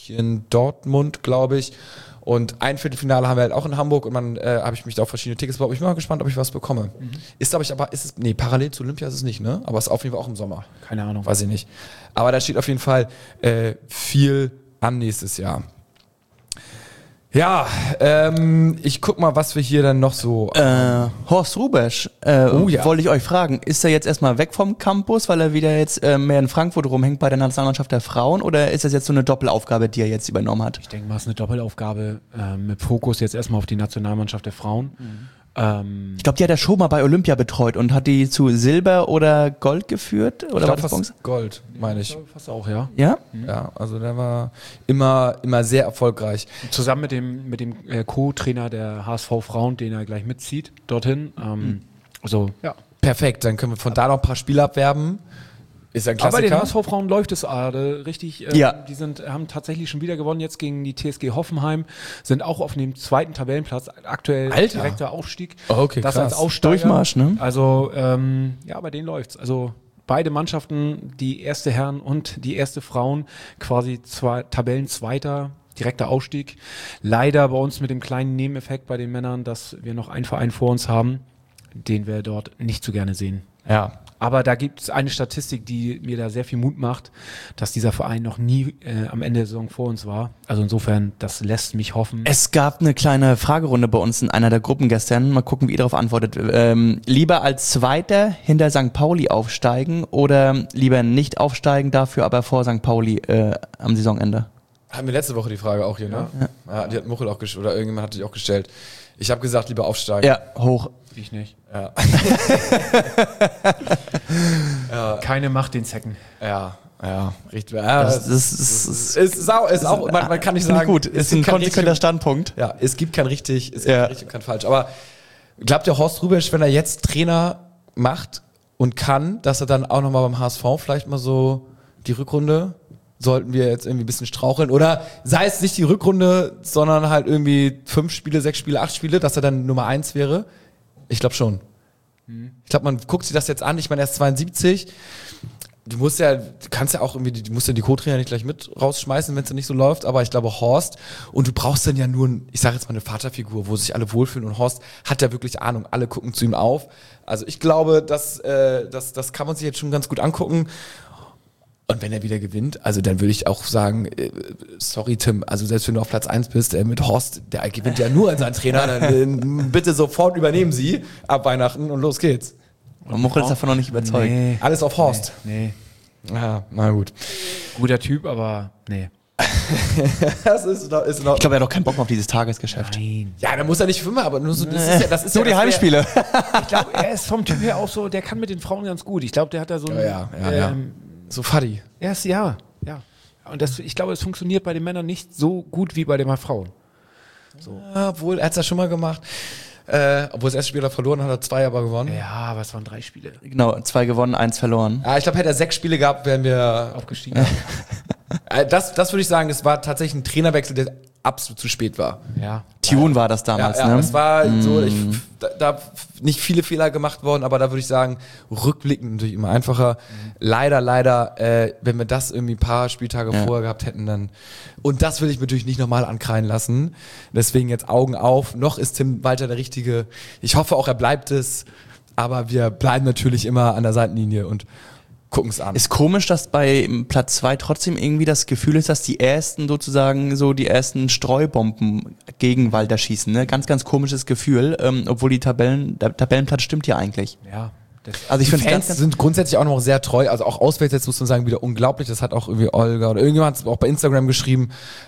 München, Dortmund, glaube ich. Und ein Viertelfinale haben wir halt auch in Hamburg und dann habe ich mich da auf verschiedene Tickets beworben. Ich bin mal gespannt, ob ich was bekomme. Parallel zu Olympia ist es nicht, ne? Aber es ist auf jeden Fall auch im Sommer. Keine Ahnung. Weiß ich nicht. Aber da steht auf jeden Fall viel an nächstes Jahr. Ja, ich guck mal, was wir hier dann noch so... Horst Rubesch, ja. wollte ich euch fragen, ist er jetzt erstmal weg vom Campus, weil er wieder jetzt mehr in Frankfurt rumhängt bei der Nationalmannschaft der Frauen, oder ist das jetzt so eine Doppelaufgabe, die er jetzt übernommen hat? Ich denke mal, es ist eine Doppelaufgabe mit Fokus jetzt erstmal auf die Nationalmannschaft der Frauen. Ich glaube, die hat er schon mal bei Olympia betreut und hat die zu Silber oder Gold geführt? Oder ich war glaube das Bronze? fast Gold, meine ich. Fast auch, ja. Ja? Ja, also der war immer sehr erfolgreich. Zusammen mit dem Co-Trainer der HSV Frauen, den er gleich mitzieht, dorthin. Ja. Perfekt, dann können wir von da noch ein paar Spiele abwerben. Ist ein Aber bei den Klassiker. HSV-Frauen läuft es gerade richtig. Ja. Die haben tatsächlich schon wieder gewonnen, jetzt gegen die TSG Hoffenheim, sind auch auf dem 2. Tabellenplatz, aktuell Alter. direkter Aufstieg. Oh, okay, das krass. als Aufsteiger. Durchmarsch, ne? Also, bei denen läuft's. Also, beide Mannschaften, die erste Herren und die erste Frauen, quasi Tabellenzweiter, direkter Aufstieg. Leider bei uns mit dem kleinen Nebeneffekt bei den Männern, dass wir noch einen Verein vor uns haben, den wir dort nicht so gerne sehen. Ja. Aber da gibt es eine Statistik, die mir da sehr viel Mut macht, dass dieser Verein noch nie am Ende der Saison vor uns war. Also insofern, das lässt mich hoffen. Es gab eine kleine Fragerunde bei uns in einer der Gruppen gestern. Mal gucken, wie ihr darauf antwortet. Lieber als Zweiter hinter St. Pauli aufsteigen oder lieber nicht aufsteigen, dafür aber vor St. Pauli am Saisonende? Hatten wir letzte Woche die Frage auch hier, ne? Ja, die hat Muchel auch gestellt, oder irgendjemand hat die auch gestellt. Ich habe gesagt, lieber aufsteigen. Ja, hoch. Ich nicht. Ja. Keine Macht den Zecken. Ja, richtig. Ja, Das ist ist auch, man kann nicht sagen, gut. es Ist ein gibt kein konsequenter richtig- Standpunkt. Ja, es gibt kein richtig, es gibt Ja. kein richtig und kein falsch. Aber glaubt ihr, Horst Rubesch, wenn er jetzt Trainer macht und kann, dass er dann auch nochmal beim HSV vielleicht mal so die Rückrunde, sollten wir jetzt irgendwie ein bisschen straucheln? Oder sei es nicht die Rückrunde, sondern halt irgendwie 5 Spiele, 6 Spiele, 8 Spiele, dass er dann Nummer 1 wäre? Ich glaube schon. Ich glaube, man guckt sich das jetzt an. Ich meine, er ist 72. Du musst ja die Co-Trainer nicht gleich mit rausschmeißen, wenn es nicht so läuft. Aber ich glaube, Horst, und du brauchst dann ja nur, ich sage jetzt mal, eine Vaterfigur, wo sich alle wohlfühlen. Und Horst hat ja wirklich Ahnung. Alle gucken zu ihm auf. Also ich glaube, das kann man sich jetzt schon ganz gut angucken. Und wenn er wieder gewinnt, also dann würde ich auch sagen, sorry Tim, also selbst wenn du auf Platz 1 bist, mit Horst, der gewinnt ja nur an seinen Trainer, dann bitte sofort übernehmen Sie ab Weihnachten und los geht's. Und Muchel ist davon noch nicht überzeugt. Nee. Alles auf Horst. Nee. Ja, na gut. Guter Typ, aber nee. Das ist noch. Ich glaube, er hat doch keinen Bock auf dieses Tagesgeschäft. Nein. Ja, da muss er nicht schwimmen, aber nur so, das ist Nur die das wär- Heimspiele. Ich glaube, er ist vom Typ her auch so, der kann mit den Frauen ganz gut. Ich glaube, der hat da so ein, Ja. So Faddy. Er ist, ja. Und ich glaube, es funktioniert bei den Männern nicht so gut wie bei den Frauen. Ja, obwohl, er hat es ja schon mal gemacht. Obwohl das erste Spiel er verloren hat, hat er 2 aber gewonnen. Ja, aber es waren 3 Spiele. Genau, 2 gewonnen, 1 verloren. Ja, ich glaube, hätte er 6 Spiele gehabt, wären wir. Aufgestiegen. Das würde ich sagen, es war tatsächlich ein Trainerwechsel, der absolut zu spät war. Ja. Tune war das damals, ja, ne? es war so, da nicht viele Fehler gemacht worden, aber da würde ich sagen, rückblickend natürlich immer einfacher. Leider, wenn wir das irgendwie ein paar Spieltage vorher gehabt hätten, dann. Und das will ich mir natürlich nicht nochmal ankreien lassen. Deswegen jetzt Augen auf. Noch ist Tim Walter der Richtige. Ich hoffe auch, er bleibt es. Aber wir bleiben natürlich immer an der Seitenlinie und gucken es an. Ist komisch, dass bei Platz 2 trotzdem irgendwie das Gefühl ist, dass die ersten sozusagen so die ersten Streubomben gegen Walter schießen. Ne? Ganz, ganz komisches Gefühl, obwohl der Tabellenplatz stimmt ja eigentlich. Ja. Also ich Die finde Fans sind grundsätzlich auch noch sehr treu, also auch auswärts jetzt muss man sagen, wieder unglaublich, das hat auch irgendwie Olga oder irgendjemand hat es auch bei Instagram geschrieben,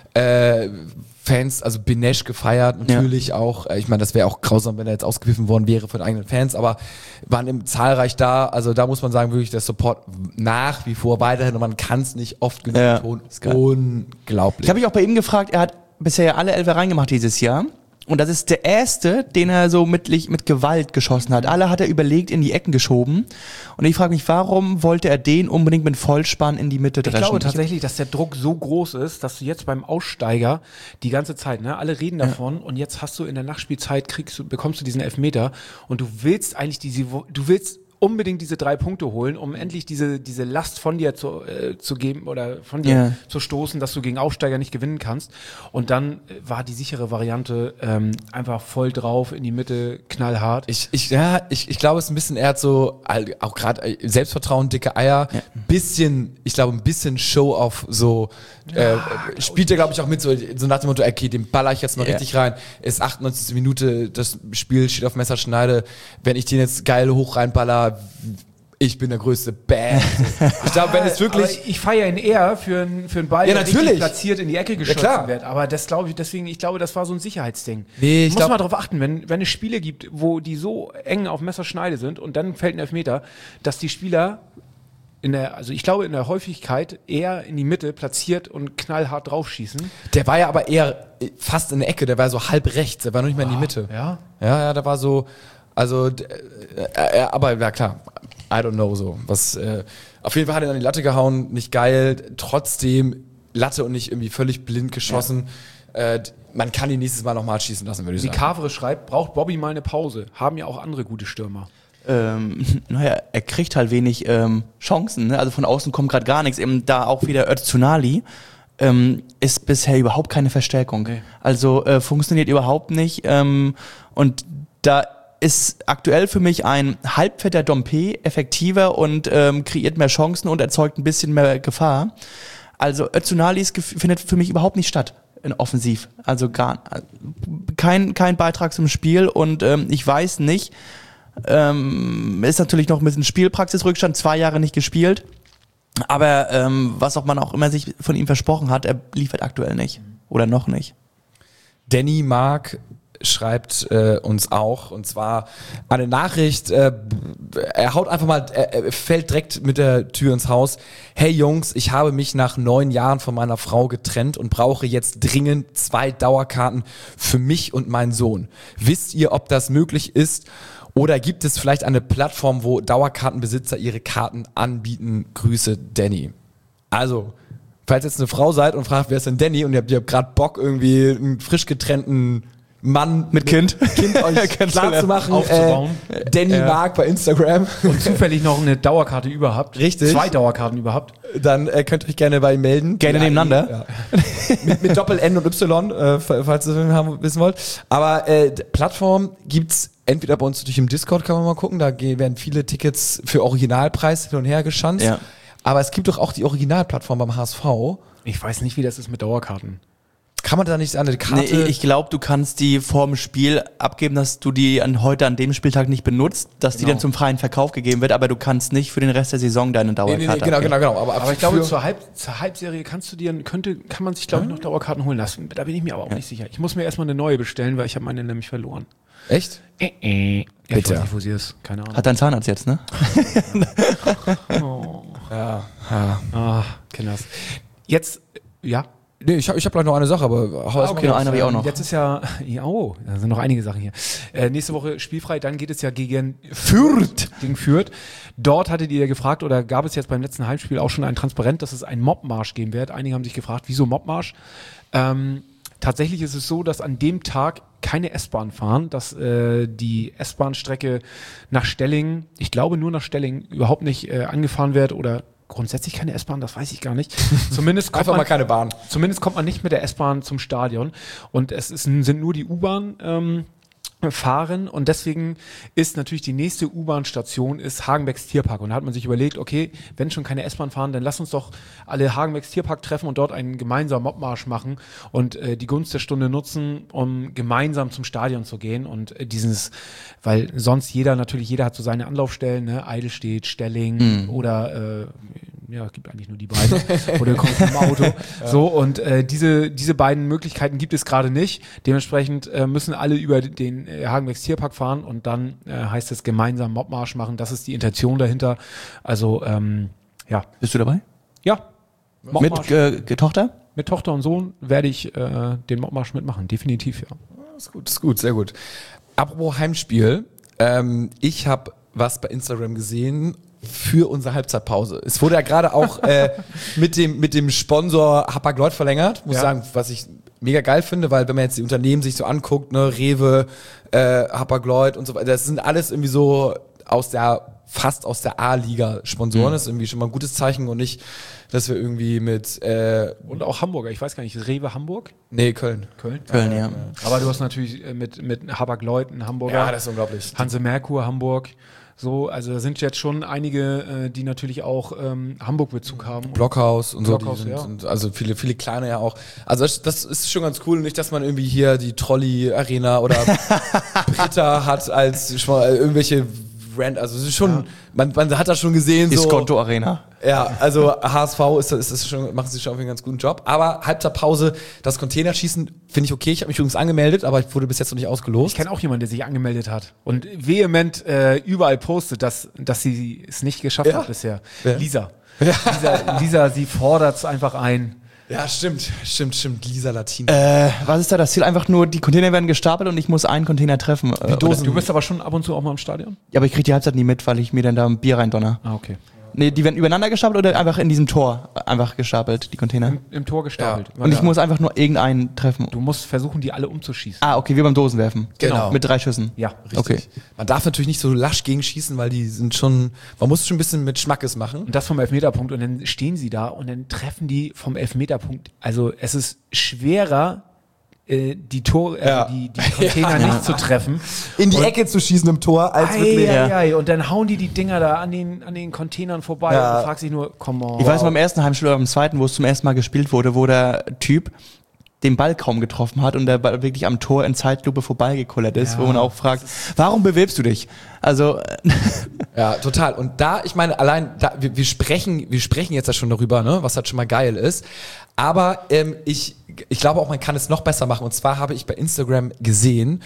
Fans, also Benesch gefeiert, natürlich auch, ich meine, das wäre auch grausam, wenn er jetzt ausgepfiffen worden wäre von den eigenen Fans, aber waren zahlreich da, also da muss man sagen, wirklich der Support nach wie vor weiterhin und man kann es nicht oft genug betonen, unglaublich. Ich habe mich auch bei ihm gefragt, er hat bisher ja alle 11 reingemacht dieses Jahr. Und das ist der erste, den er so mit Gewalt geschossen hat. Alle hat er überlegt in die Ecken geschoben. Und ich frage mich, warum wollte er den unbedingt mit Vollspann in die Mitte dreschen? Ich glaube tatsächlich, dass der Druck so groß ist, dass du jetzt beim Aussteiger die ganze Zeit, ne, alle reden davon und jetzt hast du in der Nachspielzeit bekommst du diesen Elfmeter und du willst eigentlich unbedingt diese 3 Punkte holen, um endlich diese Last von dir zu geben oder von dir zu stoßen, dass du gegen Aufsteiger nicht gewinnen kannst. Und dann war die sichere Variante einfach voll drauf in die Mitte, knallhart. Ich glaube, es ist ein bisschen eher so, auch gerade Selbstvertrauen, dicke Eier, ein bisschen Show-off, so, spielt er, glaube ich, auch mit, so nach dem Motto, okay, den baller ich jetzt mal richtig rein, ist 98. Minute, das Spiel steht auf Messerschneide, wenn ich den jetzt geil hoch reinballer, ich bin der größte Bam. Ich glaube, wenn es wirklich... Aber ich feiere ihn eher für einen Ball, der richtig platziert in die Ecke geschossen wird. Aber das glaube ich, deswegen, ich glaube, das war so ein Sicherheitsding. Nee, muss mal drauf achten, wenn es Spiele gibt, wo die so eng auf Messerschneide sind und dann fällt ein Elfmeter, dass die Spieler in der Häufigkeit eher in die Mitte platziert und knallhart draufschießen. Der war ja aber eher fast in der Ecke, der war so halb rechts, der war noch nicht mehr in die Mitte. Ja? Ja, der war so, also, aber ja klar, I don't know so. Auf jeden Fall hat er an die Latte gehauen, nicht geil, trotzdem Latte und nicht irgendwie völlig blind geschossen. Man kann ihn nächstes Mal nochmal schießen lassen, würde ich Wie sagen. Kavre schreibt, braucht Bobby mal eine Pause. Haben ja auch andere gute Stürmer. Er kriegt halt wenig Chancen, ne? Also von außen kommt gerade gar nichts. Eben da auch wieder Öztunali ist bisher überhaupt keine Verstärkung. Okay. Also funktioniert überhaupt nicht. Und da ist aktuell für mich ein halbfetter Dompe effektiver und kreiert mehr Chancen und erzeugt ein bisschen mehr Gefahr. Also Öztunali findet für mich überhaupt nicht statt in offensiv. Also kein Beitrag zum Spiel und ich weiß nicht, ist natürlich noch ein bisschen Spielpraxisrückstand, 2 Jahre nicht gespielt, aber was auch man auch immer sich von ihm versprochen hat, er liefert aktuell nicht oder noch nicht. Danny Mark schreibt uns auch, und zwar eine Nachricht, er haut einfach mal, er fällt direkt mit der Tür ins Haus. Hey Jungs, ich habe mich nach 9 Jahren von meiner Frau getrennt und brauche jetzt dringend 2 Dauerkarten für mich und meinen Sohn. Wisst ihr, ob das möglich ist? Oder gibt es vielleicht eine Plattform, wo Dauerkartenbesitzer ihre Karten anbieten? Grüße, Danny. Also, falls jetzt eine Frau seid und fragt, wer ist denn Danny? Und ihr habt gerade Bock, irgendwie einen frisch getrennten Mann mit Kind euch klar zu machen, aufzubauen. Danny Mark bei Instagram. Und zufällig noch eine Dauerkarte überhaupt. Richtig. 2 Dauerkarten überhaupt. Dann könnt ihr euch gerne bei ihm melden. Gerne nebeneinander. Ja. mit Doppel-N und Y, falls ihr das wissen wollt. Aber Plattform gibt's entweder bei uns natürlich im Discord, kann man mal gucken, da werden viele Tickets für Originalpreis hin und her geschanzt. Ja. Aber es gibt doch auch die Originalplattform beim HSV. Ich weiß nicht, wie das ist mit Dauerkarten. Kann man da nicht eine Karte... Nee, ich glaube, du kannst die vorm Spiel abgeben, dass du die heute an dem Spieltag nicht benutzt, dass die dann zum freien Verkauf gegeben wird, aber du kannst nicht für den Rest der Saison deine Dauerkarte genau. Aber ich glaube, zur Halbserie kann man sich, glaube ich, noch Dauerkarten holen lassen. Da bin ich mir aber auch nicht sicher. Ich muss mir erstmal eine neue bestellen, weil ich habe meine nämlich verloren. Echt? Ja, ich weiß nicht, wo sie ist. Keine Ahnung. Hat dein Zahnarzt jetzt, ne? Kenn das. Jetzt, ja. Nee, ich hab gleich noch eine Sache, aber hau Okay, noch eine habe ich auch noch. Jetzt ist da sind noch einige Sachen hier. Nächste Woche spielfrei, dann geht es ja gegen Fürth. Dort hattet ihr gefragt, oder gab es jetzt beim letzten Heimspiel auch schon ein Transparent, dass es einen Mobmarsch geben wird. Einige haben sich gefragt, wieso Mobmarsch? Tatsächlich ist es so, dass an dem Tag keine S-Bahn fahren, dass die S-Bahn-Strecke nach Stelling, ich glaube nur nach Stelling, überhaupt nicht angefahren wird oder grundsätzlich keine S-Bahn, das weiß ich gar nicht. Zumindest kommt Einfach mal keine Bahn. Zumindest kommt man nicht mit der S-Bahn zum Stadion. Und sind nur die U-Bahn fahren und deswegen ist natürlich die nächste U-Bahn-Station ist Hagenbecks Tierpark und da hat man sich überlegt, okay, wenn schon keine S-Bahn fahren, dann lass uns doch alle Hagenbecks Tierpark treffen und dort einen gemeinsamen Mobmarsch machen und die Gunst der Stunde nutzen, um gemeinsam zum Stadion zu gehen und weil sonst jeder hat so seine Anlaufstellen, ne? Eidelstedt, Stelling oder es gibt eigentlich nur die beiden oder kommt im Auto. So, und diese beiden Möglichkeiten gibt es gerade nicht. Dementsprechend müssen alle über den Hagenbecks Tierpark fahren und dann heißt es gemeinsam Mobmarsch machen. Das ist die Intention dahinter. Also, Bist du dabei? Ja. Mit Tochter? Mit Tochter und Sohn werde ich den Mobmarsch mitmachen. Definitiv, ja. Ist gut, sehr gut. Apropos Heimspiel, ich habe was bei Instagram gesehen für unsere Halbzeitpause. Es wurde ja gerade auch mit dem Sponsor Hapag-Lloyd verlängert. Muss sagen, was ich mega geil finde, weil wenn man jetzt die Unternehmen sich so anguckt, ne, Rewe, Hapag-Lloyd und so weiter, das sind alles irgendwie so aus der fast aus der A-Liga Sponsoren. Das ist irgendwie schon mal ein gutes Zeichen und nicht, dass wir irgendwie mit Und auch Hamburger, ich weiß gar nicht, Rewe Hamburg? nee, Köln. Köln? Köln, ja. Aber du hast natürlich mit Hapag-Lloyd einen Hamburger. Ja, das ist unglaublich. Hanse Merkur Hamburg. So, also da sind jetzt schon einige, die natürlich auch Hamburg-Bezug haben. Blockhaus und so, Blockhaus, die ja. sind also viele kleine ja auch. Also das ist schon ganz cool, nicht, dass man irgendwie hier die Trolley-Arena oder Britta hat als irgendwelche Rand, also es ist schon, man hat das schon gesehen. Ist so, Konto Arena. ja, also HSV ist schon, machen sie schon einen ganz guten Job. Aber Halbzeitpause, das Containerschießen finde ich okay. Ich habe mich übrigens angemeldet, aber ich wurde bis jetzt noch nicht ausgelost. Ich kenne auch jemanden, der sich angemeldet hat und vehement überall postet, dass sie es nicht geschafft Ja. hat bisher. Ja. Lisa, sie fordert es einfach ein. Ja, stimmt. Lisa Latin. Was ist da das Ziel? Einfach nur, die Container werden gestapelt und ich muss einen Container treffen. Du bist aber schon ab und zu auch mal im Stadion? Ja, aber ich kriege die Halbzeit nie mit, weil ich mir dann da ein Bier reindonner. Ah, okay. Nee, die werden übereinander gestapelt oder einfach in diesem Tor einfach gestapelt, die Container? Im Tor gestapelt. Und ich muss einfach nur irgendeinen treffen. Du musst versuchen, die alle umzuschießen. Ah, okay, wie beim Dosenwerfen. Genau. Mit 3 Schüssen. Ja, Richtig. Okay. Man darf natürlich nicht so lasch gegenschießen, weil die sind schon, man muss schon ein bisschen mit Schmackes machen. Und das vom Elfmeterpunkt und dann stehen sie da und dann treffen die vom Elfmeterpunkt. Also es ist schwerer, die Container nicht zu treffen. In die Ecke zu schießen im Tor, als wirklich. Ei, und dann hauen die Dinger da an den Containern vorbei Ja. und du fragst dich nur, come on. Ich weiß beim ersten Heimspiel oder beim zweiten, wo es zum ersten Mal gespielt wurde, wo der Typ den Ball kaum getroffen hat und der Ball wirklich am Tor in Zeitlupe vorbeigekullert ist, wo man auch fragt, warum bewirbst du dich? Also Ja, total. Und da, ich meine, allein, da, wir sprechen jetzt ja schon darüber, ne, was halt schon mal geil ist. Aber ich glaube auch, man kann es noch besser machen. Und zwar habe ich bei Instagram gesehen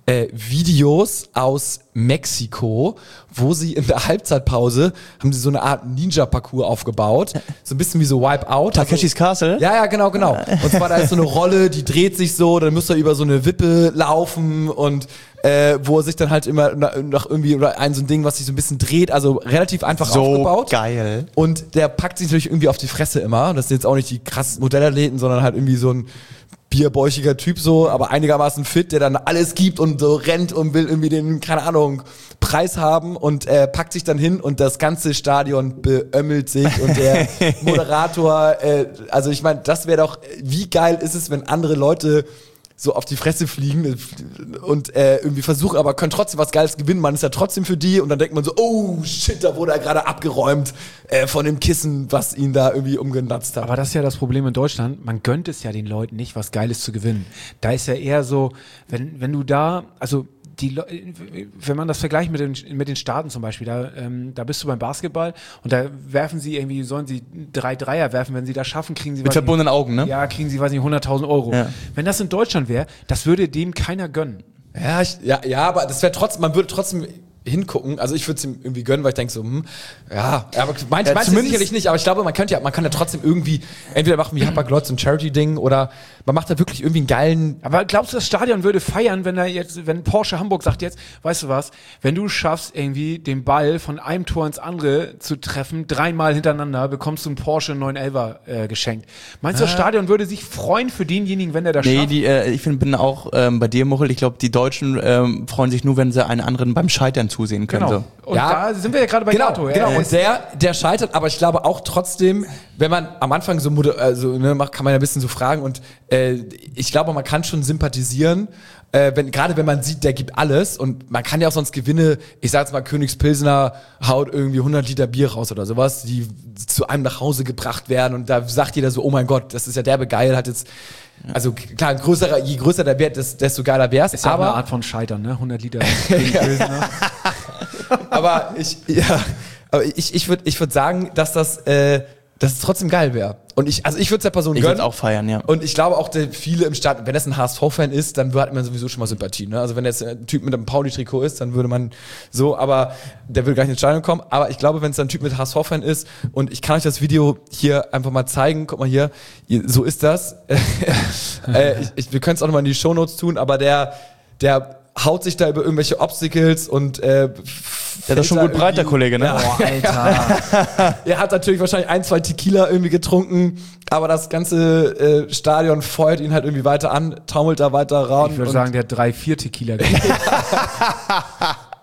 Videos aus Mexiko, wo sie in der Halbzeitpause haben sie so eine Art Ninja-Parcours aufgebaut. So ein bisschen wie so Wipeout. Takeshis Castle? Ja, genau. Und zwar, da ist so eine Rolle, die dreht sich so, dann müsst ihr über so eine Wippe laufen und wo er sich dann halt immer nach irgendwie, oder so ein Ding, was sich so ein bisschen dreht, also relativ einfach aufgebaut. Geil. Und der packt sich natürlich irgendwie auf die Fresse immer. Das sind jetzt auch nicht die krassen Modellathleten, sondern halt irgendwie so ein bierbäuchiger Typ so, aber einigermaßen fit, der dann alles gibt und so rennt und will irgendwie den, keine Ahnung, Preis haben und packt sich dann hin und das ganze Stadion beömmelt sich und der Moderator, also ich meine, das wäre doch, wie geil ist es, wenn andere Leute so auf die Fresse fliegen und irgendwie versuchen, aber können trotzdem was Geiles gewinnen. Man ist ja trotzdem für die und dann denkt man so, oh shit, da wurde er gerade abgeräumt von dem Kissen, was ihn da irgendwie umgenatzt hat. Aber das ist ja das Problem in Deutschland, man gönnt es ja den Leuten nicht, was Geiles zu gewinnen. Da ist ja eher so, wenn du da, also wenn man das vergleicht mit den Staaten zum Beispiel, da bist du beim Basketball und da werfen sie irgendwie, sollen sie 3 Dreier werfen, wenn sie das schaffen, kriegen sie Mit verbundenen Augen, ne? Ja, kriegen sie, weiß nicht, 100.000 Euro. Ja. Wenn das in Deutschland wäre, das würde dem keiner gönnen. Ja, aber das wäre trotzdem, man würde trotzdem hingucken. Also ich würde es ihm irgendwie gönnen, weil ich denke so, aber meinst du sicherlich nicht, aber ich glaube, man kann ja trotzdem irgendwie, entweder machen wie Hapag-Lloyd so ein Charity-Ding oder man macht da wirklich irgendwie einen geilen. Aber glaubst du, das Stadion würde feiern, wenn Porsche Hamburg sagt jetzt, weißt du was, wenn du schaffst, irgendwie den Ball von einem Tor ins andere zu treffen, 3-mal hintereinander, bekommst du einen Porsche 911er geschenkt. Meinst du, das Stadion würde sich freuen für denjenigen, wenn der das schafft? Ich bin auch bei dir, Muchel, ich glaube, die Deutschen freuen sich nur, wenn sie einen anderen beim Scheitern zusehen können. Genau. So. Und da sind wir ja gerade bei Gato. Genau. Und der scheitert, aber ich glaube auch trotzdem, wenn man am Anfang kann man ja ein bisschen so fragen und ich glaube, man kann schon sympathisieren, gerade wenn man sieht, der gibt alles und man kann ja auch sonst Gewinne, ich sag jetzt mal, Königspilsner haut irgendwie 100 Liter Bier raus oder sowas, die zu einem nach Hause gebracht werden und da sagt jeder so, oh mein Gott, das ist ja derbe geil, hat jetzt, also klar, je größer der Wert, desto geiler wär's. Ist ja aber eine Art von Scheitern, ne? 100 Liter. Aber ich würde sagen, dass das trotzdem geil wäre. Und ich würde es der Person gönnen. Ich würde auch feiern, ja. Und ich glaube auch, viele im Stadion, wenn das ein HSV-Fan ist, dann hat man sowieso schon mal Sympathie. Ne? Also wenn jetzt ein Typ mit einem Pauli-Trikot ist, dann würde man so, aber der würde gar nicht ins Stadion kommen. Aber ich glaube, wenn es ein Typ mit HSV-Fan ist, und ich kann euch das Video hier einfach mal zeigen, guck mal hier, so ist das. Wir können es auch nochmal in die Shownotes tun, aber der haut sich da über irgendwelche Obstacles und der ist doch schon gut breit, der Kollege, ne? Ja. Boah, Alter. Er hat natürlich wahrscheinlich 1, 2 Tequila irgendwie getrunken, aber das ganze Stadion feuert ihn halt irgendwie weiter an, taumelt da weiter ran. Ich würde sagen, der hat 3, 4 Tequila getrunken.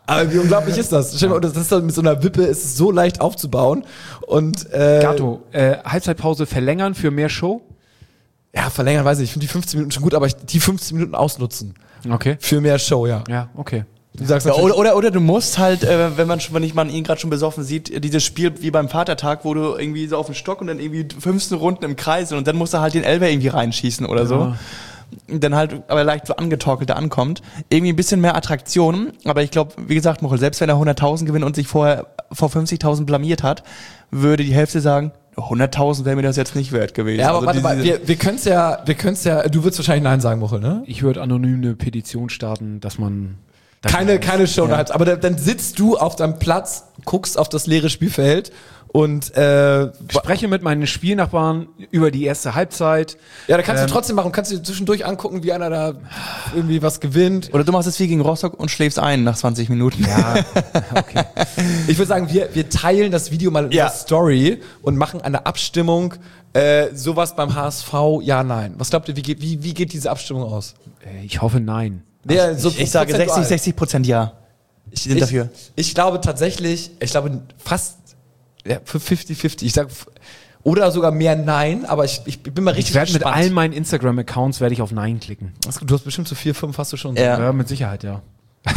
Aber wie unglaublich ist das? Stell dir mal, das ist mit so einer Wippe, ist es so leicht aufzubauen. Und Gato, Halbzeitpause verlängern für mehr Show? ja, verlängern weiß ich finde die 15 Minuten schon gut, aber die 15 Minuten ausnutzen. Okay. Für mehr Show, ja. Ja, okay. Du sagst Ja, natürlich, oder du musst halt, wenn man ihn gerade schon besoffen sieht, dieses Spiel wie beim Vatertag, wo du irgendwie so auf den Stock und dann irgendwie 15 Runden im Kreis und dann musst du halt den Elfer irgendwie reinschießen oder so. Ja. Dann halt aber leicht so angetorkelt da ankommt. Irgendwie ein bisschen mehr Attraktion, aber ich glaube, wie gesagt, Mochel, selbst wenn er 100.000 gewinnt und sich vorher vor 50.000 blamiert hat, würde die Hälfte sagen, 100.000 wäre mir das jetzt nicht wert gewesen. ja, aber Also warte mal, wir können's ja, du würdest wahrscheinlich Nein sagen, Mochel, ne? Ich würde anonym eine Petition starten, dass man... Keine Show, aber dann sitzt du auf deinem Platz, guckst auf das leere Spielfeld und Spreche mit meinen Spielnachbarn über die erste Halbzeit. ja, da kannst du trotzdem machen, kannst du dir zwischendurch angucken, wie einer da irgendwie was gewinnt. Oder du machst es wie gegen Rostock und schläfst ein nach 20 Minuten. Ja, okay. Ich würde sagen, wir teilen das Video mal in Ja. der Story und machen eine Abstimmung, sowas beim HSV, ja, nein. Was glaubt ihr, wie geht diese Abstimmung aus? Ich hoffe, nein. Der, so Ich sage prozentual. 60% ja. Ich bin dafür. Ich glaube tatsächlich, fast ja, für 50-50. Ich sage, oder sogar mehr Nein, aber ich bin mal richtig Ich werde mit gespannt. allen meinen Instagram-Accounts werde ich auf Nein klicken. Du hast bestimmt so 4, 5 hast du schon. Ja. Ja, mit Sicherheit, ja.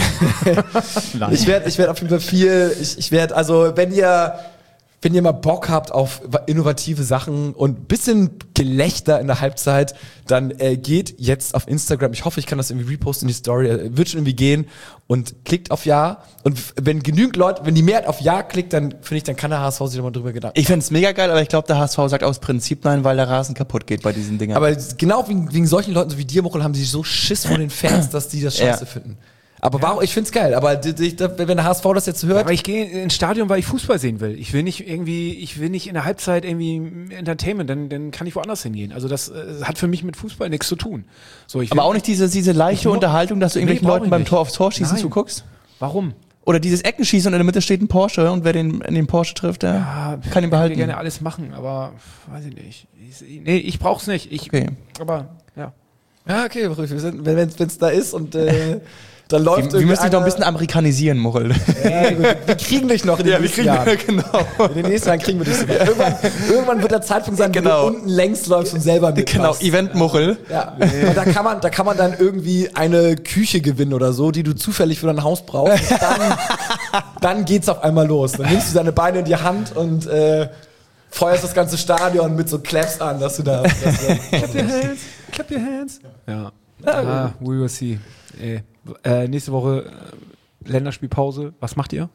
Ich werde auf jeden Fall viel, ich werde, also wenn ihr mal Bock habt auf innovative Sachen und ein bisschen Gelächter in der Halbzeit, dann geht jetzt auf Instagram. Ich hoffe, ich kann das irgendwie reposten in die Story. Wird schon irgendwie gehen. Und klickt auf Ja. Und wenn genügend Leute, wenn die Mehrheit auf Ja klickt, dann finde ich, dann kann der HSV sich nochmal drüber Gedanken. Ich find's mega geil, aber ich glaube, der HSV sagt aus Prinzip nein, weil der Rasen kaputt geht bei diesen Dingern. Aber genau wegen solchen Leuten so wie dir, Mochel, haben die so Schiss vor den Fans, dass die das scheiße Ja. finden. Aber warum? Ich find's geil. Aber wenn der HSV das jetzt hört, Aber ich gehe ins Stadion, weil ich Fußball sehen will. Ich will nicht in der Halbzeit irgendwie Entertainment, dann kann ich woanders hingehen. Also das hat für mich mit Fußball nichts zu tun. So, ich will, aber auch nicht diese leichte Unterhaltung, dass du irgendwelchen brauch Leuten ich beim nicht. Tor aufs Tor schießen Nein. zuguckst? Warum? Oder dieses Eckenschießen und in der Mitte steht ein Porsche und wer den Porsche trifft, der kann ihn Ich behalten. will gerne alles machen, aber weiß ich nicht. Ich brauch's nicht. Okay. Aber ja. ja, okay, wenn's da ist und dann läuft Wir müssen dich noch ein einer- bisschen amerikanisieren, Mochel. Ja, wir kriegen dich noch in den nächsten Jahren. genau. In den nächsten Jahren kriegen wir dich sogar. Irgendwann wird der Zeitpunkt sein, Genau. wo du unten längs läufst und selber mitmachst. Genau, Event-Mochel. Ja. Und da kann man dann irgendwie eine Küche gewinnen oder so, die du zufällig für dein Haus brauchst. Und dann geht's auf einmal los. Dann nimmst du deine Beine in die Hand und feuerst das ganze Stadion mit so Claps an, dass du da... Clap your hands. Ja. We will see. Nächste Woche Länderspielpause. Was macht ihr?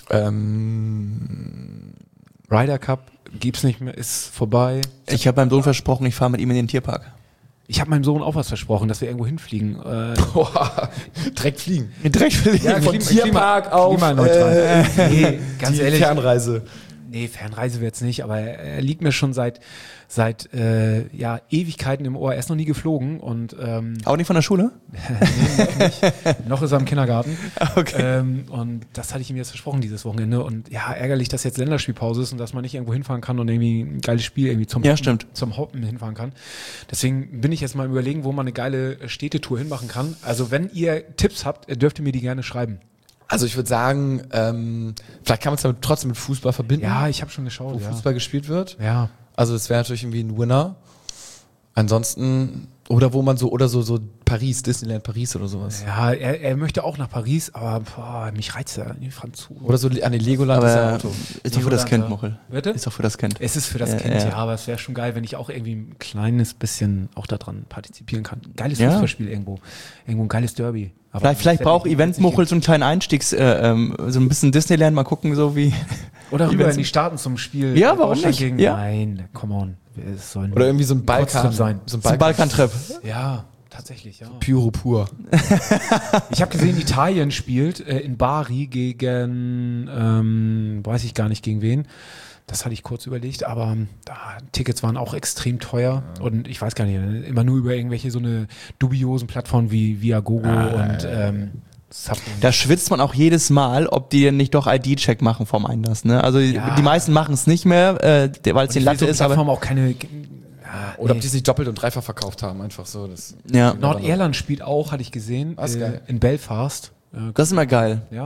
Ryder Cup gibt's nicht mehr, ist vorbei. Ich habe meinem Sohn versprochen, ich fahre mit ihm in den Tierpark. Ich habe meinem Sohn auch was versprochen, dass wir irgendwo hinfliegen. Boah, direkt fliegen. Direkt Ja, von Tierpark auf klimaneutral. Nee, ganz die ehrlich. Fernreise. Nee, Fernreise wird's nicht, aber er liegt mir schon seit Ewigkeiten im Ohr. Er ist noch nie geflogen und Auch nicht von der Schule? noch ist er im Kindergarten. Okay. Und das hatte ich ihm jetzt versprochen dieses Wochenende. Und ja, ärgerlich, dass jetzt Länderspielpause ist und dass man nicht irgendwo hinfahren kann und irgendwie ein geiles Spiel irgendwie zum Hoppen hinfahren kann. Deswegen bin ich jetzt mal überlegen, wo man eine geile Städtetour hinmachen kann. Also wenn ihr Tipps habt, dürft ihr mir die gerne schreiben. Also ich würde sagen, vielleicht kann man es trotzdem mit Fußball verbinden, Ja, ich habe schon geschaut. wo Fußball gespielt wird. Ja. Also das wäre natürlich irgendwie ein Winner. Ansonsten, oder wo man so Paris, Disneyland Paris oder sowas. Ja, er möchte auch nach Paris, aber mich reizt er, die Franzosen. Oder so an die Legoland ist ja Aber Auto. ist doch für das Legoland, Kind, ja. Mochel. Bitte? Ist doch für das Kind. Es ist für das Ja, Kind, ja. ja, aber es wäre schon geil, wenn ich auch irgendwie ein kleines bisschen auch daran partizipieren kann. Geiles Ja. Fußballspiel irgendwo ein geiles Derby. Aber Vielleicht das braucht werd ich Event jetzt nicht Mochel so einen kleinen Einstiegs, so ein bisschen Disneyland, mal gucken, so wie. Oder rüber Events- in die Staaten zum Spiel. Ja, warum Deutschland nicht? Gegen, Ja. Nein, come on. Es soll Oder irgendwie so ein Balkan. trotzdem sein. So ein Zum Balkan-Trip. Ja, tatsächlich, ja. Pyro pur. Ich habe gesehen, Italien spielt in Bari gegen, weiß ich gar nicht gegen wen. Das hatte ich kurz überlegt, aber Tickets waren auch extrem teuer und ich weiß gar nicht, immer nur über irgendwelche so eine dubiosen Plattformen wie Viagogo und Da schwitzt man auch jedes Mal, ob die denn nicht doch ID-Check machen vorm Einlass. Ne? Also Ja. die meisten machen es nicht mehr, weil es den Latte ist. Plattform Aber auch keine. Oder ob die sich doppelt und dreifach verkauft haben, einfach so. Das ja, Nordirland spielt auch, hatte ich gesehen, Ah, ist geil. in Belfast. das ist immer geil. Ja.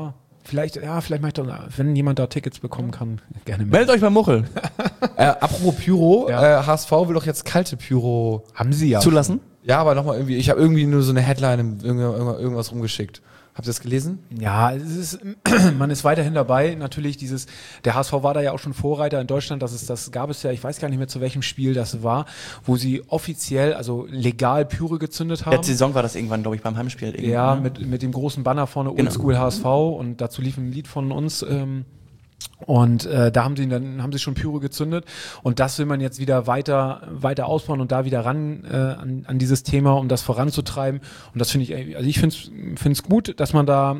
vielleicht mache ich doch, wenn jemand da Tickets bekommen kann, gerne mit. Meldet euch bei Muchel. Apropos Pyro, Ja. HSV will doch jetzt kalte Pyro Haben Sie ja. Zulassen? Ja, aber nochmal irgendwie, ich habe irgendwie nur so eine Headline, irgendwas rumgeschickt. Habt ihr das gelesen? Ja, man ist weiterhin dabei. Natürlich der HSV war da ja auch schon Vorreiter in Deutschland. Das gab es ja, ich weiß gar nicht mehr zu welchem Spiel das war, wo sie offiziell, also legal Pyro gezündet haben. Letzte Saison war das irgendwann, glaube ich, beim Heimspiel. Irgendwann, Ja, ne? mit dem großen Banner vorne, Genau. Oldschool HSV, und dazu lief ein Lied von uns. Und da haben sie schon Pyro gezündet, und das will man jetzt wieder weiter ausbauen und da wieder ran an dieses Thema, um das voranzutreiben. Und das finde ich, also ich finde es gut, dass man da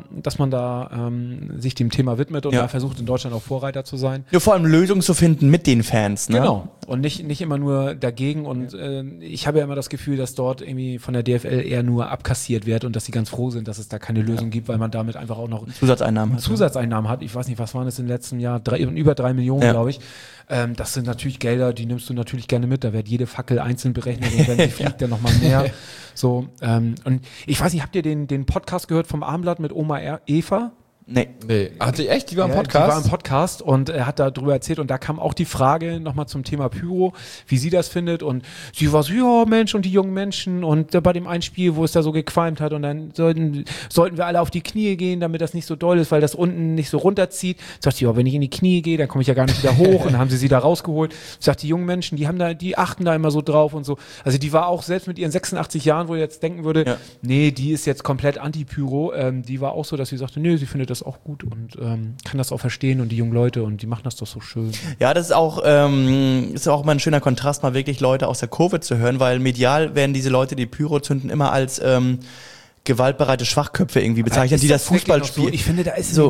sich dem Thema widmet und Ja. da versucht, in Deutschland auch Vorreiter zu sein. Ja, vor allem Lösungen zu finden mit den Fans, ne? Genau. Und nicht immer nur dagegen. Und ich habe ja immer das Gefühl, dass dort irgendwie von der DFL eher nur abkassiert wird und dass sie ganz froh sind, dass es da keine Lösung gibt, weil man damit einfach auch noch Zusatzeinnahmen. Zusatzeinnahmen hat. Ich weiß nicht, was waren es im letzten Jahr? Über 3 Millionen, Ja. glaube ich. Das sind natürlich Gelder, die nimmst du natürlich gerne mit. Da wird jede Fackel einzeln berechnet und wenn sie fliegt, dann nochmal mehr. So, und ich weiß nicht, habt ihr den Podcast gehört vom Abendblatt mit Oma Eva? Nee. Nee. Hatte ich echt? Die war im Ja, Podcast? Die war im Podcast und er hat darüber erzählt, und da kam auch die Frage nochmal zum Thema Pyro, wie sie das findet, und sie war so, ja Mensch, und die jungen Menschen, und bei dem einen Spiel, wo es da so gequalmt hat, und dann sollten wir alle auf die Knie gehen, damit das nicht so doll ist, weil das unten nicht so runterzieht. Sagt sie, ja, wenn ich in die Knie gehe, dann komme ich ja gar nicht wieder hoch, und dann haben sie da rausgeholt. Sagt, die jungen Menschen, die achten da immer so drauf und so. Also die war auch selbst mit ihren 86 Jahren, wo ihr jetzt denken würde, Ja. nee, die ist jetzt komplett Anti-Pyro, die war auch so, dass sie sagte, nee, sie findet das auch gut und kann das auch verstehen, und die jungen Leute, und die machen das doch so schön. Ja, das ist auch mal ein schöner Kontrast, mal wirklich Leute aus der Kurve zu hören, weil medial werden diese Leute, die Pyro zünden, immer als gewaltbereite Schwachköpfe irgendwie bezeichnet, Ist die das wirklich Fußball noch spielen. So? Ich finde, da ist So.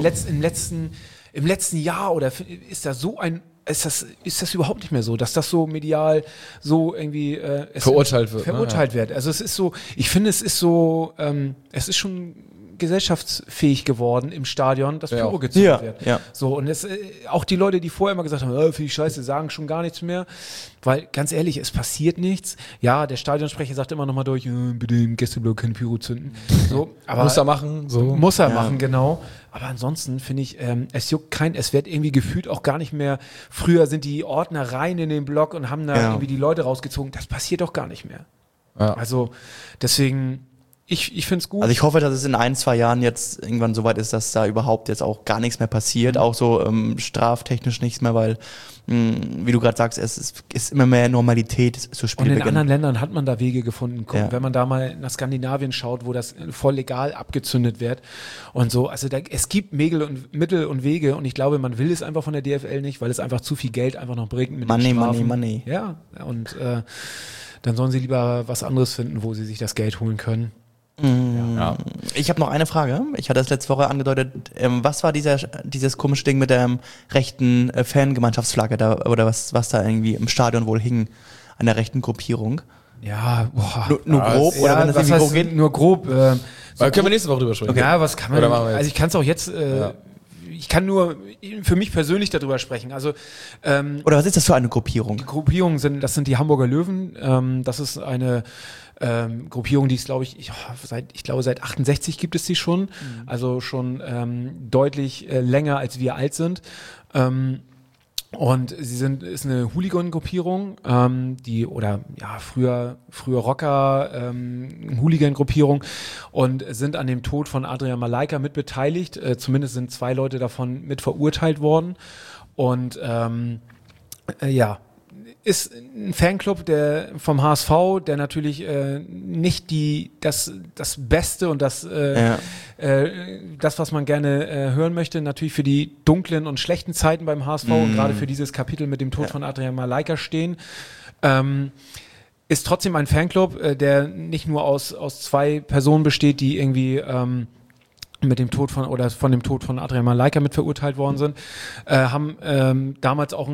im letzten Jahr oder ist da so ist das überhaupt nicht mehr so, dass das so medial so irgendwie Verurteilt wird, ne? Verurteilt wird. Also es ist so, ich finde, es ist so, es ist schon gesellschaftsfähig geworden im Stadion, dass Pyro gezündet Ja, wird. ja. So, und auch die Leute, die vorher immer gesagt haben, finde ich scheiße, sagen schon gar nichts mehr, weil ganz ehrlich, es passiert nichts. Ja, der Stadionsprecher sagt immer nochmal durch, bitte im Gästeblock kein Pyro zünden. So, aber Muss er machen. So. muss er machen, genau. Aber ansonsten finde ich, es wird irgendwie gefühlt auch gar nicht mehr. Früher sind die Ordner rein in den Block und haben da Ja. irgendwie die Leute rausgezogen. Das passiert doch gar nicht mehr. Ja. Also deswegen, ich finde es gut. Also ich hoffe, dass es in 1-2 Jahren jetzt irgendwann so weit ist, dass da überhaupt jetzt auch gar nichts mehr passiert, auch so straftechnisch nichts mehr, weil, wie du gerade sagst, es ist immer mehr Normalität zu und in Spielbeginn. anderen Ländern hat man da Wege gefunden. Guck, Ja. wenn man da mal nach Skandinavien schaut, wo das voll legal abgezündet wird und so. Also es gibt Mittel und Wege, und ich glaube, man will es einfach von der DFL nicht, weil es einfach zu viel Geld einfach noch bringt mit den Strafen. Money. Ja, und dann sollen sie lieber was anderes finden, wo sie sich das Geld holen können. Ja. Ich habe noch eine Frage. Ich hatte das letzte Woche angedeutet. Was war dieses komische Ding mit der rechten Fangemeinschaftsflagge da, oder was da irgendwie im Stadion wohl hing an der rechten Gruppierung? Ja, boah. Nur grob, Ja, oder wenn das was irgendwie heißt grob geht? nur grob. So Können wir nächste Woche drüber sprechen? Ja, was kann man? Oder machen wir jetzt? Also ich kann es auch jetzt. Ja. Ich kann nur für mich persönlich darüber sprechen. Also Oder was ist das für eine Gruppierung? die Gruppierungen sind die Hamburger Löwen. Das ist eine Gruppierung, die ist, glaube ich, seit 68 gibt es die schon. Also schon deutlich länger, als wir alt sind. Und ist eine Hooligan-Gruppierung, früher Rocker, Hooligan-Gruppierung, und sind an dem Tod von Adrian Malaika mit beteiligt. Zumindest sind 2 Leute davon mit verurteilt worden. Und ist ein Fanclub vom HSV, der natürlich nicht das Beste und das, was man gerne hören möchte, natürlich für die dunklen und schlechten Zeiten beim HSV und gerade für dieses Kapitel mit dem Tod von Adrian Malaika stehen. Ist trotzdem ein Fanclub, der nicht nur aus 2 Personen besteht, die irgendwie mit dem Tod von dem Tod von Adrian Malaika mit verurteilt worden sind, haben damals auch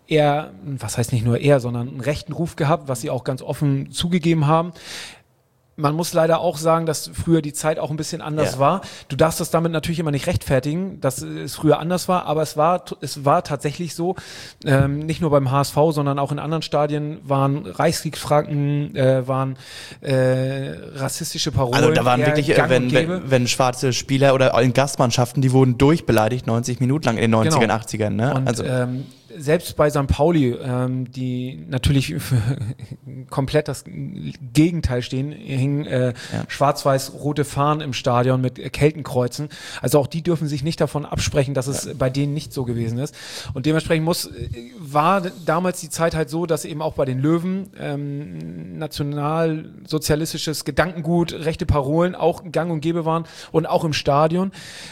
sondern einen rechten Ruf gehabt, was sie auch ganz offen zugegeben haben. man muss leider auch sagen, dass früher die Zeit auch ein bisschen anders war. Du darfst das damit natürlich immer nicht rechtfertigen, dass es früher anders war, aber es war tatsächlich so, nicht nur beim HSV, sondern auch in anderen Stadien waren Reichskriegsfranken, waren rassistische Parolen. Also da waren wirklich, gang und gäbe. wenn schwarze Spieler oder in Gastmannschaften, die wurden durchbeleidigt 90 Minuten lang in den 90ern, 80ern. Ne? Und, also selbst bei St. Pauli, die natürlich für komplett das Gegenteil stehen, hingen schwarz-weiß-rote Fahnen im Stadion mit Keltenkreuzen. Also auch die dürfen sich nicht davon absprechen, dass es bei denen nicht so gewesen ist. Und dementsprechend war damals die Zeit halt so, dass eben auch bei den Löwen nationalsozialistisches Gedankengut, rechte Parolen auch gang und gäbe waren und auch im Stadion.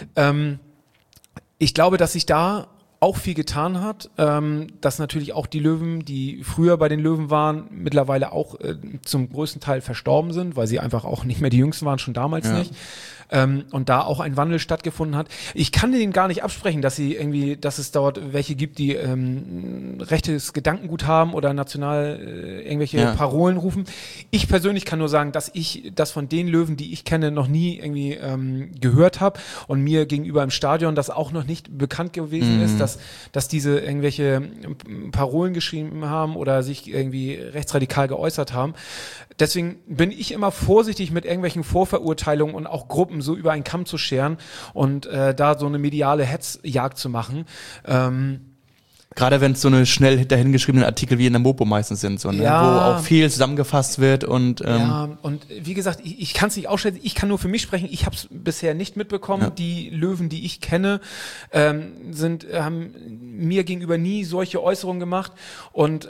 Ich glaube, dass sich da auch viel getan hat, dass natürlich auch die Löwen, die früher bei den Löwen waren, mittlerweile auch zum größten Teil verstorben sind, weil sie einfach auch nicht mehr die Jüngsten waren, schon damals nicht. Und da auch ein Wandel stattgefunden hat. Ich kann denen gar nicht absprechen, dass es dort welche gibt, die rechtes Gedankengut haben oder national irgendwelche Parolen rufen. Ich persönlich kann nur sagen, dass ich das von den Löwen, die ich kenne, noch nie irgendwie gehört habe und mir gegenüber im Stadion das auch noch nicht bekannt gewesen ist, dass diese irgendwelche Parolen geschrieben haben oder sich irgendwie rechtsradikal geäußert haben. Deswegen bin ich immer vorsichtig mit irgendwelchen Vorverurteilungen und auch Gruppen so über einen Kamm zu scheren und da so eine mediale Hetzjagd zu machen. Gerade wenn es so eine schnell dahingeschriebenen Artikel wie in der Mopo meistens sind, so, ne? Wo auch viel zusammengefasst wird und und wie gesagt, ich kann es nicht ausschätzen, ich kann nur für mich sprechen, ich habe es bisher nicht mitbekommen. Die Löwen, die ich kenne, haben mir gegenüber nie solche Äußerungen gemacht und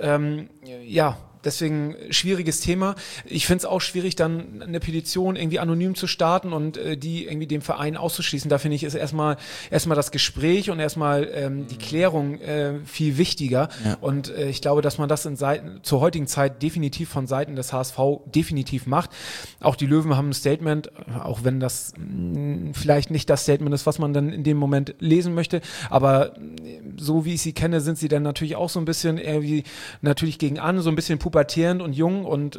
deswegen schwieriges Thema. Ich finde es auch schwierig, dann eine Petition irgendwie anonym zu starten und die irgendwie dem Verein auszuschließen. Da finde ich, ist erstmal das Gespräch und erstmal die Klärung viel wichtiger. Ja. Und ich glaube, dass man das zur heutigen Zeit definitiv von Seiten des HSV definitiv macht. Auch die Löwen haben ein Statement, auch wenn das vielleicht nicht das Statement ist, was man dann in dem Moment lesen möchte. Aber so wie ich sie kenne, sind sie dann natürlich auch so ein bisschen irgendwie natürlich gegen an, so ein bisschen pubertierend und jung und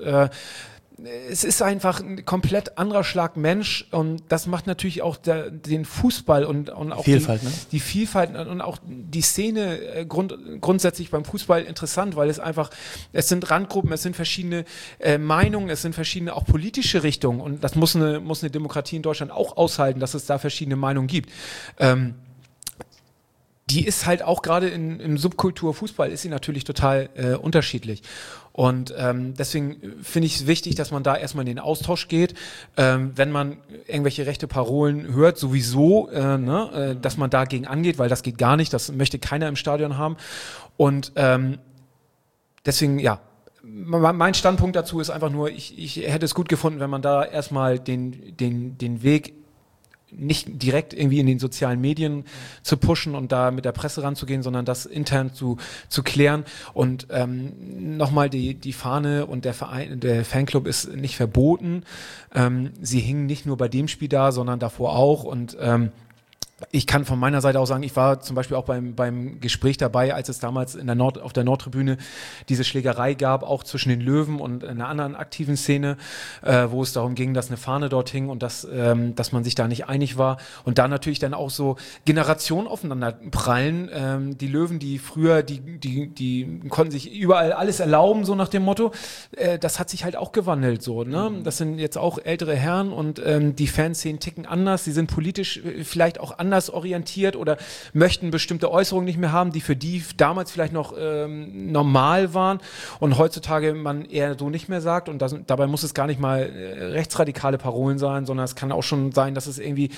es ist einfach ein komplett anderer Schlag Mensch und das macht natürlich auch den Fußball und auch Vielfalt, die Vielfalt und auch die Szene grundsätzlich beim Fußball interessant, weil es sind Randgruppen, es sind verschiedene Meinungen, es sind verschiedene auch politische Richtungen und das muss eine Demokratie in Deutschland auch aushalten, dass es da verschiedene Meinungen gibt. Die ist halt auch gerade im Subkultur Fußball ist sie natürlich total unterschiedlich. Und deswegen finde ich es wichtig, dass man da erstmal in den Austausch geht. Wenn man irgendwelche rechte Parolen hört, sowieso, dass man dagegen angeht, weil das geht gar nicht, das möchte keiner im Stadion haben. Und deswegen, mein Standpunkt dazu ist einfach nur, ich hätte es gut gefunden, wenn man da erstmal den Weg nicht direkt irgendwie in den sozialen Medien zu pushen und da mit der Presse ranzugehen, sondern das intern zu klären und nochmal die Fahne und der Verein, der Fanclub ist nicht verboten. Sie hingen nicht nur bei dem Spiel da, sondern davor auch und ich kann von meiner Seite auch sagen, ich war zum Beispiel auch beim Gespräch dabei, als es damals auf der Nordtribüne diese Schlägerei gab, auch zwischen den Löwen und einer anderen aktiven Szene, wo es darum ging, dass eine Fahne dort hing und dass man sich da nicht einig war. Und da natürlich dann auch so Generationen aufeinander prallen. Die Löwen, die früher, die konnten sich überall alles erlauben, so nach dem Motto. Das hat sich halt auch gewandelt, so, ne? Das sind jetzt auch ältere Herren und die Fanszenen ticken anders. Sie sind politisch vielleicht auch anders orientiert oder möchten bestimmte Äußerungen nicht mehr haben, die für die damals vielleicht noch normal waren und heutzutage man eher so nicht mehr sagt und dabei muss es gar nicht mal rechtsradikale Parolen sein, sondern es kann auch schon sein, dass es irgendwie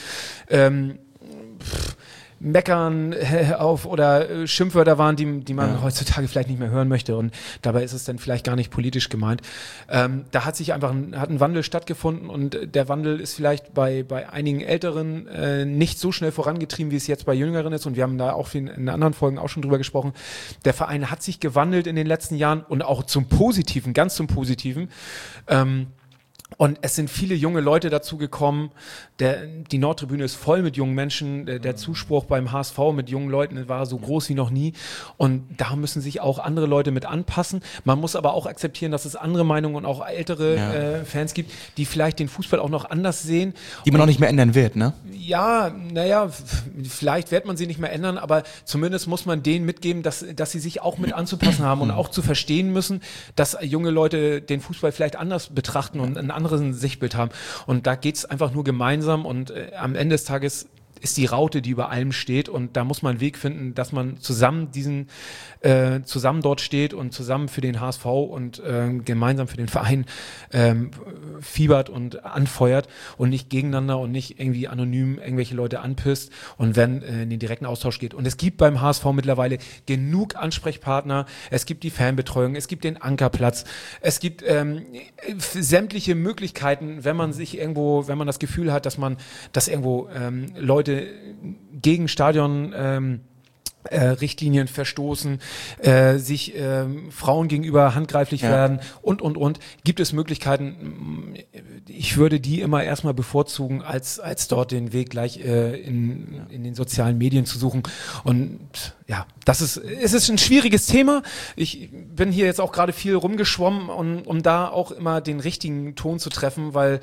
Meckern auf oder Schimpfwörter waren, die man heutzutage vielleicht nicht mehr hören möchte und dabei ist es dann vielleicht gar nicht politisch gemeint. Da hat ein Wandel stattgefunden und der Wandel ist vielleicht bei einigen Älteren nicht so schnell vorangetrieben, wie es jetzt bei Jüngeren ist und wir haben da auch in anderen Folgen auch schon drüber gesprochen. Der Verein hat sich gewandelt in den letzten Jahren und auch zum Positiven, ganz zum Positiven. Und es sind viele junge Leute dazu gekommen. Die Nordtribüne ist voll mit jungen Menschen. Der Zuspruch beim HSV mit jungen Leuten war so groß wie noch nie. Und da müssen sich auch andere Leute mit anpassen. Man muss aber auch akzeptieren, dass es andere Meinungen und auch ältere Fans gibt, die vielleicht den Fußball auch noch anders sehen. Die man auch nicht mehr ändern wird, ne? Ja, naja, vielleicht wird man sie nicht mehr ändern, aber zumindest muss man denen mitgeben, dass sie sich auch mit anzupassen haben und auch zu verstehen müssen, dass junge Leute den Fußball vielleicht anders betrachten und ein anderes Sichtbild haben. Und da geht's einfach nur gemeinsam und am Ende des Tages ist die Raute, die über allem steht, und da muss man einen Weg finden, dass man zusammen zusammen dort steht und zusammen für den HSV und gemeinsam für den Verein fiebert und anfeuert und nicht gegeneinander und nicht irgendwie anonym irgendwelche Leute anpisst und wenn in den direkten Austausch geht. Und es gibt beim HSV mittlerweile genug Ansprechpartner, es gibt die Fanbetreuung, es gibt den Ankerplatz, es gibt sämtliche Möglichkeiten, wenn man das Gefühl hat, dass irgendwo Leute gegen Stadion Richtlinien verstoßen, sich Frauen gegenüber handgreiflich werden und. Gibt es Möglichkeiten, ich würde die immer erstmal bevorzugen, als dort den Weg gleich in den sozialen Medien zu suchen. Und ja, es ist ein schwieriges Thema. Ich bin hier jetzt auch gerade viel rumgeschwommen, um da auch immer den richtigen Ton zu treffen, weil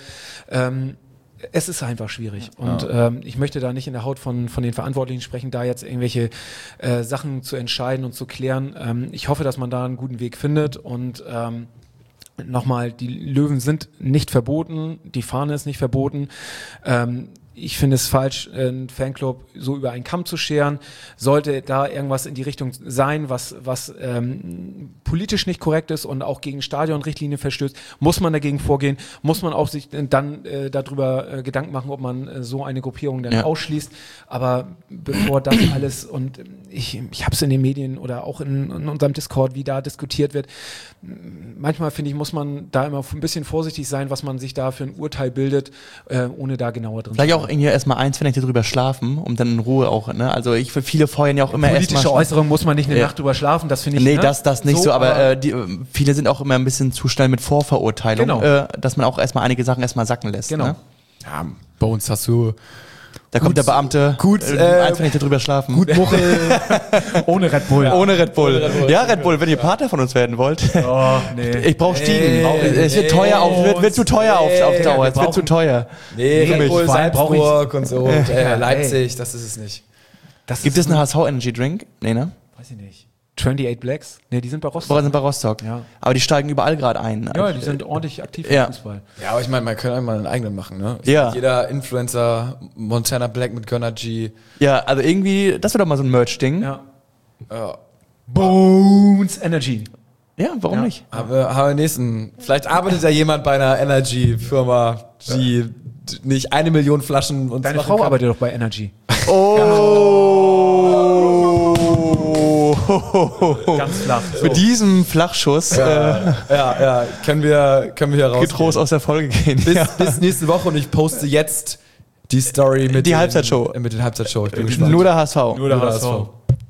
es ist einfach schwierig und ich möchte da nicht in der Haut von den Verantwortlichen sprechen, da jetzt irgendwelche Sachen zu entscheiden und zu klären. Ich hoffe, dass man da einen guten Weg findet und nochmal, die Löwen sind nicht verboten, die Fahne ist nicht verboten. Ich finde es falsch, einen Fanclub so über einen Kamm zu scheren. Sollte da irgendwas in die Richtung sein, was politisch nicht korrekt ist und auch gegen Stadionrichtlinien verstößt, muss man dagegen vorgehen, muss man auch sich dann darüber Gedanken machen, ob man so eine Gruppierung dann ausschließt. Aber bevor das alles, und ich habe es in den Medien oder auch in unserem Discord, wie da diskutiert wird, manchmal finde ich, muss man da immer ein bisschen vorsichtig sein, was man sich da für ein Urteil bildet, ohne da genauer drin zu sein. Vielleicht auch irgendwie erstmal 1, 2 Nächte drüber schlafen, um dann in Ruhe auch, ne? Also viele feuern ja auch immer erstmal. Politische Äußerung muss man nicht eine Nacht drüber schlafen, das finde ich. Nee, das nicht so, aber viele sind auch immer ein bisschen zu schnell mit Vorverurteilung, dass man auch erstmal einige Sachen erstmal sacken lässt. Genau. Ne? Ja, bei uns hast du... Da kommt der Beamte, 1, 2 Nächte drüber schlafen. Gut, Muchel. Ohne Red Bull. Ohne Red Bull. Ja, Red Bull, wenn ihr Partner von uns werden wollt. Oh, nee. Ich brauche Stiegen. Es wird teuer wird zu teuer auf Dauer. Es wird zu teuer. Nee, Red Bull, Salzburg ich. und so. Und, Leipzig, das ist es nicht. Gibt es einen HSV Energy Drink? Nee, ne? Weiß ich nicht. 28 Blacks? Nee, die sind bei Rostock. Die sind bei Rostock. Ja. Aber die steigen überall gerade ein. Ja, die sind ordentlich aktiv im Fußball. Ja, aber ich meine, man kann einmal einen eigenen machen, ne? Ja. Jeder Influencer, Montana Black mit Gunnar G. Ja, also irgendwie, das wäre doch mal so ein Merch-Ding. Ja. Bones Energy. Ja, warum nicht? Haben wir nächsten. Vielleicht arbeitet ja jemand bei einer Energy-Firma, die nicht 1 Million Flaschen und Deine Frau arbeitet doch bei Energy. Ganz flach. So. Mit diesem Flachschuss können wir hier raus. getrost aus der Folge gehen. Bis nächste Woche, und ich poste jetzt die Story mit Die Halbzeitshow. Mit den Halbzeitshow. Ich bin gespannt. Nur der HSV. Nur der HSV.